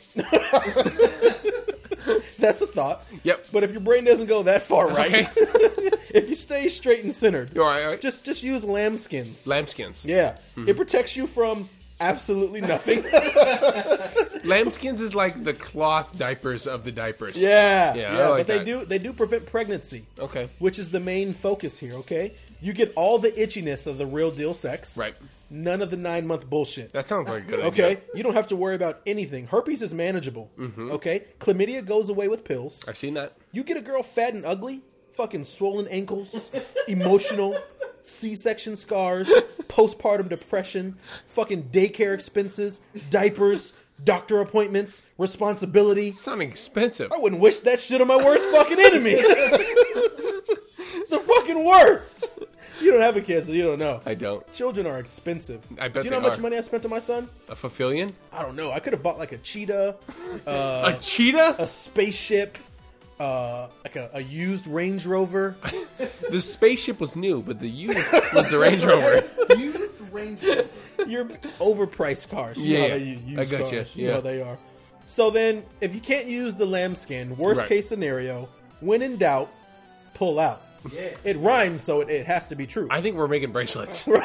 That's a thought. Yep. But if your brain doesn't go that far right, Okay. if you stay straight and centered, All right, all right. just just use lambskins. Lambskins. Yeah. It protects you from absolutely nothing. Lambskins is like the cloth diapers of the diapers. yeah. Yeah, Yeah, I like but they that. do they do prevent pregnancy. Okay. Which is the main focus here, okay? You get all the itchiness of the real deal sex. Right. None of the nine month bullshit. That sounds like a good Okay? idea. You don't have to worry about anything. Herpes is manageable. Mm-hmm. Okay? Chlamydia goes away with pills. I've seen that. You get a girl fat and ugly, fucking swollen ankles, emotional, C-section scars, postpartum depression, fucking daycare expenses, diapers, doctor appointments, responsibility. Sounding expensive. I wouldn't wish that shit on my worst fucking enemy. It's the fucking worst. You don't have a kid, so you don't know. I don't. Children are expensive. I bet Do you know they how much are. money I spent on my son? A Fafillion? I don't know. I could have bought like a cheetah, uh, a cheetah? a spaceship, uh, like a, a used Range Rover. The spaceship was new, but the used was the Range Rover. Youth Ranger. Your overpriced cars. You Yeah, know yeah. how they use I got you. cars. You Yeah. know how they are. So then, if you can't use the lambskin, worst Right. case scenario, when in doubt, pull out. Yeah. It rhymes, so it, it has to be true. I think we're making bracelets. When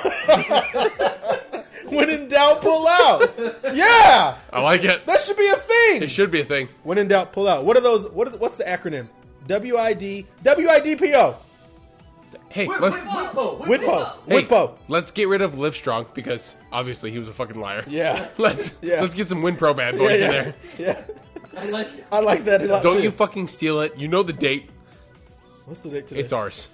in doubt, pull out. Yeah, I like it. that should be a thing. It should be a thing. When in doubt, pull out. What are those? What? Are, what's the acronym? W I D W I D P O. Hey, Whip, let, whip, whippo, whippo. Whippo. hey, Whippo. let's get rid of Livestrong because obviously he was a fucking liar. Yeah. Let's Yeah. let's get some WinPro bad boys Yeah, in yeah. there. Yeah. I like it. I like that a lot. Don't too. you fucking steal it. You know the date. What's the date today? It's ours.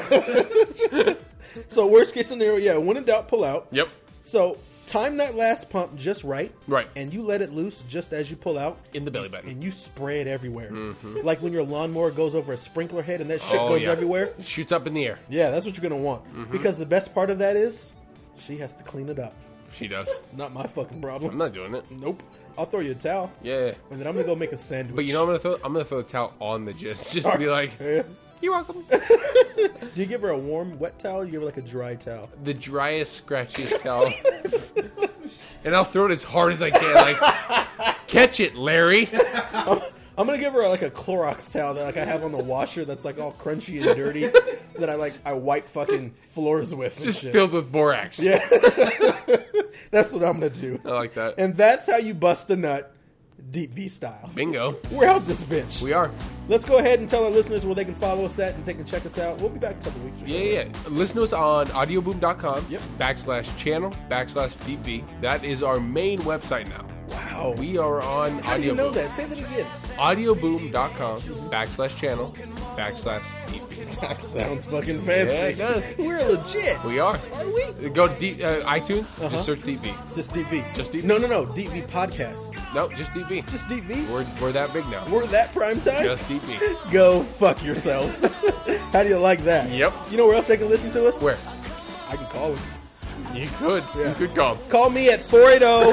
So worst case scenario, yeah. When in doubt, pull out. Yep. So time that last pump just right. Right. And you let it loose just as you pull out. In the belly button. And you spray it everywhere. Like when your lawnmower goes over a sprinkler head and that shit Oh, goes yeah. everywhere. Shoots up in the air. Yeah, that's what you're going to want. Because the best part of that is she has to clean it up. She does. Not my fucking I'm problem. not doing it. Nope. I'll throw you a towel. Yeah. And then I'm going to go make a sandwich. But you know I'm gonna throw I'm gonna throw the towel on the jizz just to be like, Yeah. you're welcome. Do you give her a warm, wet towel? Or you give her like a dry towel? The driest, scratchiest towel. And I'll throw it as hard as I can. Like, catch it, Larry. I'm gonna give her like a Clorox towel that like I have on the washer that's like all crunchy and dirty that I like I wipe fucking floors with and Just shit. filled with borax. Yeah. That's what I'm gonna do. I like that. And that's how you bust a nut, Deep V style. Bingo. We're out this bitch. We are. Let's go ahead and tell our listeners where they can follow us at and they can check us out. We'll be back in a couple weeks or so. Yeah, yeah. Listen to us on audioboom dot com Yep. backslash channel backslash deep V. That is our main website now. Wow. We are on How do you Audioboom. know that? Say that again. audioboom dot com backslash channel backslash deep V. That sounds fucking fancy. Yeah, it does. We're legit. We are. Are we? Go deep, uh, iTunes. Uh-huh. Just search Deep V. Just Deep V. Just Deep V. No, no, no. Deep V podcast. No, just Deep V. Just Deep V. We're, we're that big now. We're that prime time. Just Deep V. Go fuck yourselves. How do you like that? Yep. You know where else they can listen to us? Where? I can call them. You could. Yeah. You could call. Call me at four eight zero.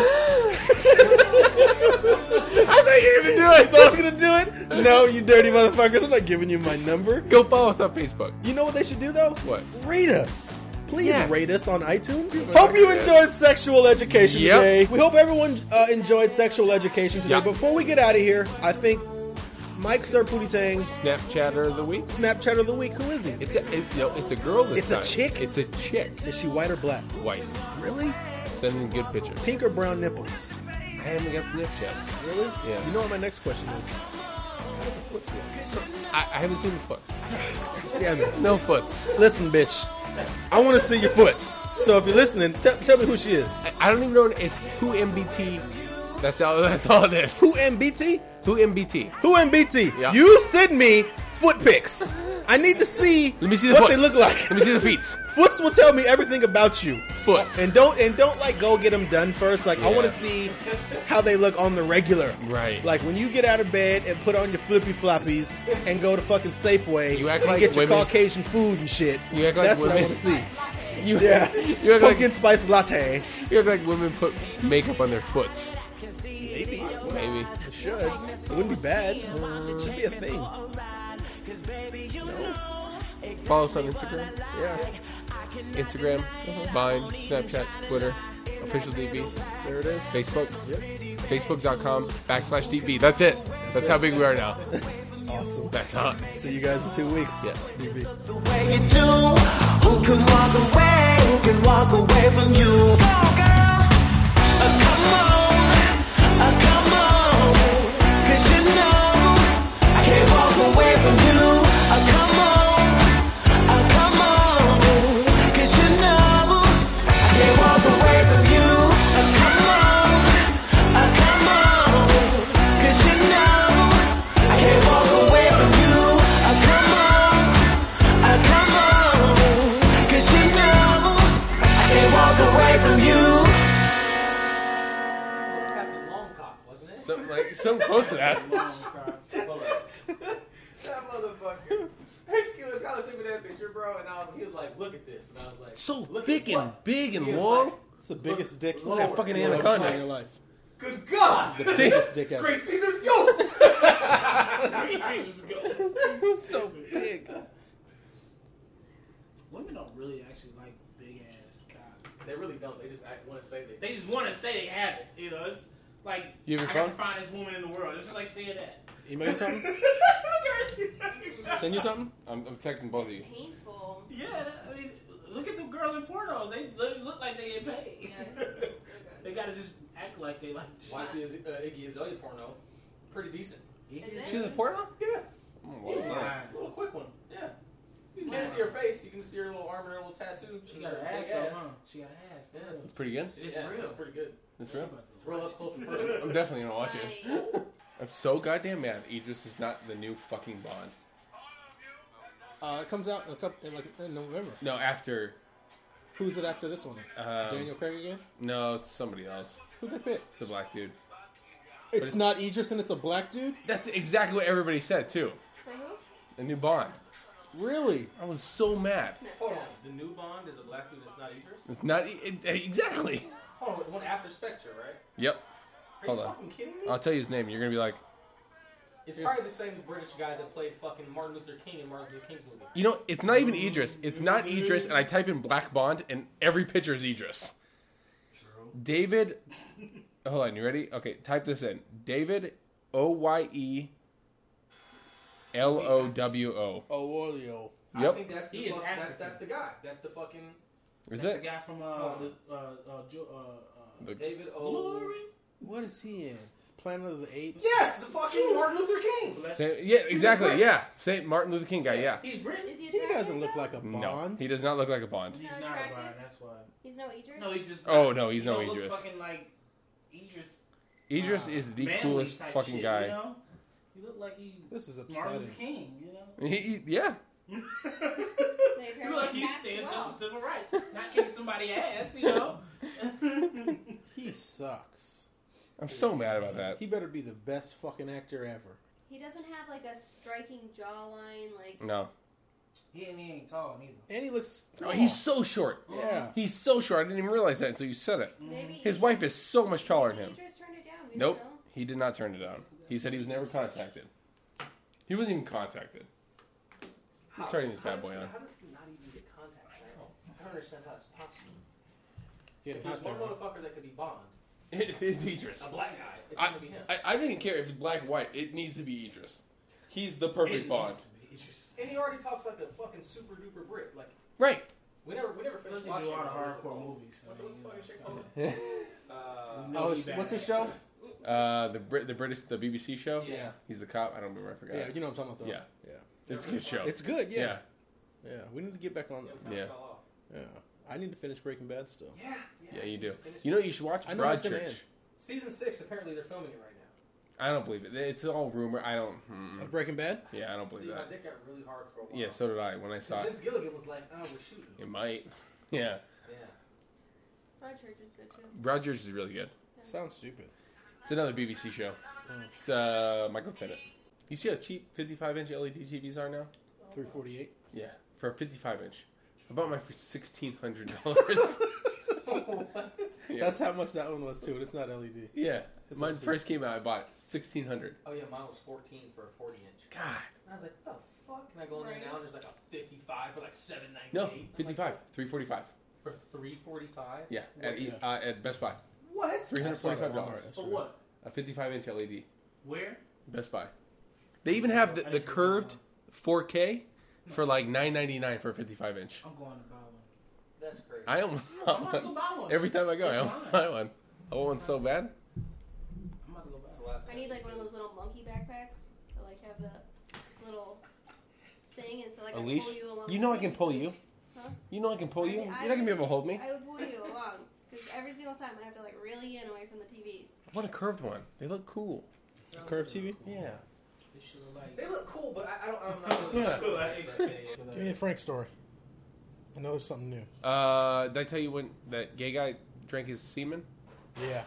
I thought you were going to do I it. thought I was gonna do it. No, you dirty motherfuckers. I'm not giving you my number. Go follow us on Facebook. You know what they should do though? What? Rate us. Please Yeah. rate us on iTunes. Yeah. Hope you enjoyed sexual education Yep. today. We hope everyone uh, enjoyed sexual education today. Yeah. Before we get out of here, I think Mike Sir Pootie Tang, Snapchatter of the week. Snapchat of the week. Who is he? It's a it's, no, it's a girl this It's a time. chick? It's a chick. Is she white or black? White. Really? Sending good pictures. Pink or brown nipples? I haven't got the Snapchat. Really? Yeah. You know what my next question is? How do the foots look? I, I haven't seen the foots. Damn it. No foots. Listen, bitch. I want to see your foots. So if you're listening, t- tell me who she is. I, I don't even know. It's who M B T. That's all. That's all it is. Who M B T? Who M B T? Who M B T? Yeah. You send me foot pics. I need to see Let me see the what foots. they look like. Let me see the feet. Foots will tell me everything about you. Foots. And don't and don't like go get them done first. Like I Yeah. want to see how they look on the regular. Right. Like when you get out of bed and put on your flippy floppies and go to fucking Safeway You act and like get your women- Caucasian food and shit. You act like That's what I women- want to see. You, Yeah. You act like Pumpkin spice latte. you act like women put makeup on their foots. Maybe. Maybe. It should. It wouldn't be bad. It should be a thing. Follow us on Instagram. Yeah. Instagram, Vine, Snapchat, Twitter, official D B, There it is. Facebook, Facebook.com backslash DB. That's it. That's how big we are now. Awesome. That's hot. See you guys in two weeks. Yeah. D B. The way you do, who can walk away, who can walk away from you? Go, girl. Uh, come on, uh, come on, 'cause you know I can't walk away from you. Uh, come on, uh, come on, 'cause you know I can't walk away from you. Uh, come on, uh, come on, 'cause you know I can't walk away from you. Uh, come on, uh, come on, 'cause you know I can't walk away from you. Captain Longcock, wasn't it? Something like something close to that. That motherfucker. Hey, Skeeler Scholar sent me that picture, bro, and I was, he was like, "Look at this," and I was like, So "Look thick at and what?" big and He was long. like, It's the biggest dick Lord, That fucking you've ever anaconda. seen in your life. "Good God, The biggest dick ever. Great Caesar's ghost." So big. Women don't really actually like big ass cock. They really don't. They just want to say they. They just want to say they have it. You know, it's like You ever I got found- the finest woman in the world. It's just like saying that. Email you something? Look at her. Send you something? I'm, I'm texting both of you. Painful. Yeah, that- I mean, look at the girls in pornos. They look, look like they get paid. Yeah. They gotta just act like they like the Watch shit. the uh, Iggy Azalea porno. Pretty decent. Is it? She's a porno? Yeah. Oh, what was that? Fine. A little quick one. Yeah. You can't see her face. You can see her little arm and her little tattoo. She got an Big ass, though, huh? She got an ass. Yeah. It's pretty good. It's yeah, real. It's pretty good. It's real. Roll up close and personal. I'm definitely gonna watch it. Right. I'm so goddamn mad. Idris is not the new fucking Bond. Uh, it comes out in a couple in like in November. No, after. Who's it after this one? Um, Daniel Craig again? No, it's somebody else. Who they pick? It's a black dude. It's, it's- not Idris and it's a black dude? That's exactly what everybody said too. For who? The new Bond. Really? I was so mad. Messed Hold on. up. The new Bond is a black dude that's not Idris? It's not it, it- exactly. Hold on. One after Spectre, right? Yep. Are Hold you on. fucking kidding me? I'll tell you his name. You're gonna be like, It's probably the same British guy that played fucking Martin Luther King in Martin Luther King's movie. you know, it's not even Idris. It's not Idris, and I type in Black Bond, and every picture is Idris. David. Hold on, you ready? Okay, type this in. David O Y E L O W O. Oh, Orleo. I Yep. think that's the He is fuck, that's African. that's the guy. That's the fucking Is That's the it? guy from uh, the, uh, uh, Jo- uh, uh, The- David O. Glory. What is he in? Planet of the Apes? Yes, the fucking Martin Luther King. Same, yeah, exactly. Yeah, Saint Martin Luther King guy. Yeah. He's British. Is he He attractive? doesn't look like a No, Bond. he does not look like a Bond. He's Not not a attractive? Bond. That's why. He's no Idris? No, he's just. Oh, not- no, he's he no don't look Idris. Fucking like Idris. Idris uh, is the manly coolest type fucking shit, guy. You know? He looked like he. This is Martin upsetting. Luther King. You know. He, he- yeah. They You apparently look like he's cast standing well. up for civil rights, not kicking somebody's ass. You know. He sucks. I'm so mad about that. He better be the best fucking actor ever. He doesn't have like a striking jawline. Like No. he ain't, he ain't tall neither. And he looks. Oh, he's so short. Yeah. He's so short. I didn't even realize that until you said it. maybe His wife is so much taller than maybe him. Idris turned it down. We Nope. don't know. He did not turn it down. He said he was never contacted. He wasn't even contacted. How, turning this how bad does boy he- on. How does he not even get contacted? I don't understand how it's possible. Getting If there's hot one there. motherfucker that could be Bond, It, it's Idris. a black guy, it's I, gonna be him. I, I didn't care if it's black or white. It needs to be Idris. He's the perfect It Bond. needs to be. It's just- And he already talks like a fucking super duper Brit. Like Right. we never, we never He finished doesn't do watching all the all those hardcore old- movies. so, What's, what's the you know, fucking shit so- called? Uh, No, Oh, he it's, bad. what's his show? Uh, the Brit, the British, the B B C show. Yeah. He's the cop. I don't remember. I forgot. Yeah, you know what I'm talking about. Yeah. Yeah. It's a good show. It's good, yeah. yeah. Yeah. We need to get back on that. Yeah. Yeah. I need to finish Breaking Bad still. Yeah, Yeah, you do. Finish You know what you should watch? I know it's gonna Broadchurch. end. Season six, apparently they're filming it right now. I don't believe it. It's all rumor. I don't. Mm, Of Breaking Bad? yeah, I don't See, believe my that. dick got really hard for a while. Yeah, so did I when I saw it. Vince Gilligan was like, "Oh, we're shooting." It might. Yeah. Yeah. Broadchurch is good too. Broadchurch is really good. Sounds stupid. It's another B B C show. It's uh, Michael Tennant. You see how cheap fifty-five inch L E D T Vs are now? three forty-eight. Yeah, for a fifty-five inch. I bought mine for sixteen hundred dollars. Yeah. That's how much that one was too. And it's not L E D. Yeah, It's mine actually- first came out. I bought sixteen hundred. Oh yeah, mine was fourteen for a forty inch. God, And I was like, "What the fuck?" Can I go in there Right. now and there's like a fifty-five for like seven no, ninety-eight? fifty-five, three forty-five. for three forty-five. Yeah, at E- uh, at Best Buy, What? three hundred forty-five dollars. For what? A fifty-five inch L E D. Where? Best Buy. They even have the, the curved four K for like nine ninety-nine for a fifty-five inch. I'm going to buy one. That's crazy. I almost I'm bought about to go one. buy one. Every time I go, I It's almost fine. buy one. I want one so bad. I'm about to go buy That's the one. last I thing. need like one of those little monkey backpacks that like have the little thing, and so like A I leash? pull you along. You with know I me. can pull you. Huh? You know I can pull you. I- You're I not gonna be would able to hold me. just- I would pull you along because every single time I have to like reel you in away from the T Vs. I want a curved one. They look cool. A curved T V? Yeah. This shit look like. They look cool, but I, I don't. I'm not really. Yeah. like, Give me a Frank story. I know it's something new. Uh, did I tell you when that gay guy drank his semen? Yeah.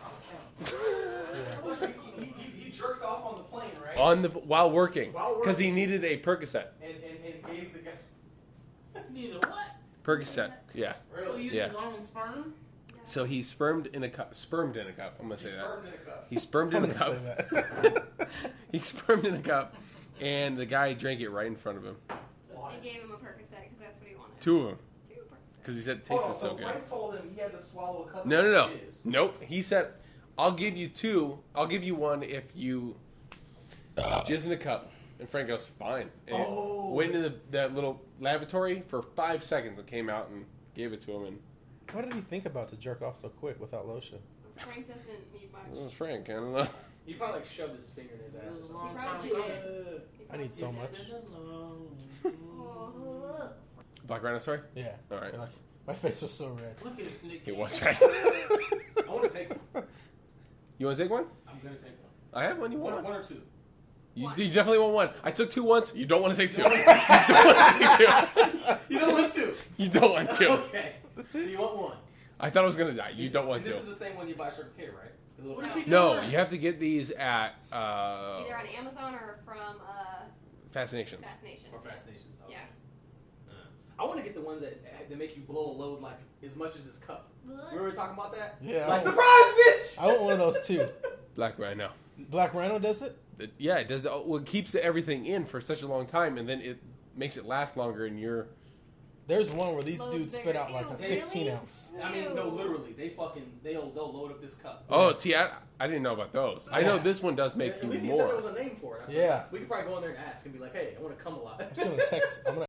he, he, he jerked off on the plane, right? On the while working, While because he working. needed a Percocet. And, and, and gave the guy. Need a what? Percocet. Yeah. So you use Yeah. his own sperm? So he spermed in a cup. Spermed in a cup. I'm gonna He say that. spermed in a cup. He spermed I'm in a gonna cup. say that. He spermed in a cup, and the guy drank it right in front of him. They gave him a Percocet because that's what he wanted. Two of them, Two Percocets. because he said it Hold tasted on, so so good. Frank told him he had to swallow a cup No, no, of no, jizz. nope. He said, "I'll give you two. I'll give you one if you jizz in a cup." And Frank goes, "Fine." And Oh. went into the, that little lavatory for five seconds and came out and gave it to him. And What did he think about to jerk off so quick without lotion? Frank doesn't need much. it was Frank. I don't know. He probably like shoved his finger in his ass. It or was a something. long He time probably ago. did. He I need so probably much. did. Oh. Black Rhino story. Yeah. All right. Like, my face was so red. Look at Nick. It was right. I want to take one. You want to take one? I'm gonna take one. I have one. You want One, one? one or two. You, One. you definitely want one. I took two once. You don't want to take two. you don't want to take two. You don't want two. You don't want to. Okay. So you want one. I thought I was gonna die. You don't want and to. This is the same one you buy Circle K, right? The little What is pouch. he No, doing? you have to get these at uh, Either on Amazon or from uh, Fascinations. Fascinations. Or yeah. Fascinations. Okay. Yeah. Uh, I want to get the ones that that make you blow a load like as much as this cup. Remember we were talking about that? Yeah. Like I want, surprise, bitch. I want one of those too. Black Rhino. Black Rhino does it? The- Yeah, it does. The, well, it keeps everything in for such a long time, and then it makes it last longer. And you're There's one where these Loads dudes spit bigger. out like a Ew, sixteen really? ounce. I mean, no, Ew. literally, they fucking they'll they'll load up this cup. oh, see, I, I didn't know about those. I know Yeah. this one does make At you least he said there was more. a name for it. I Yeah. We could probably go in there and ask and be like, hey, I want to come a lot. I'm just gonna text. I'm gonna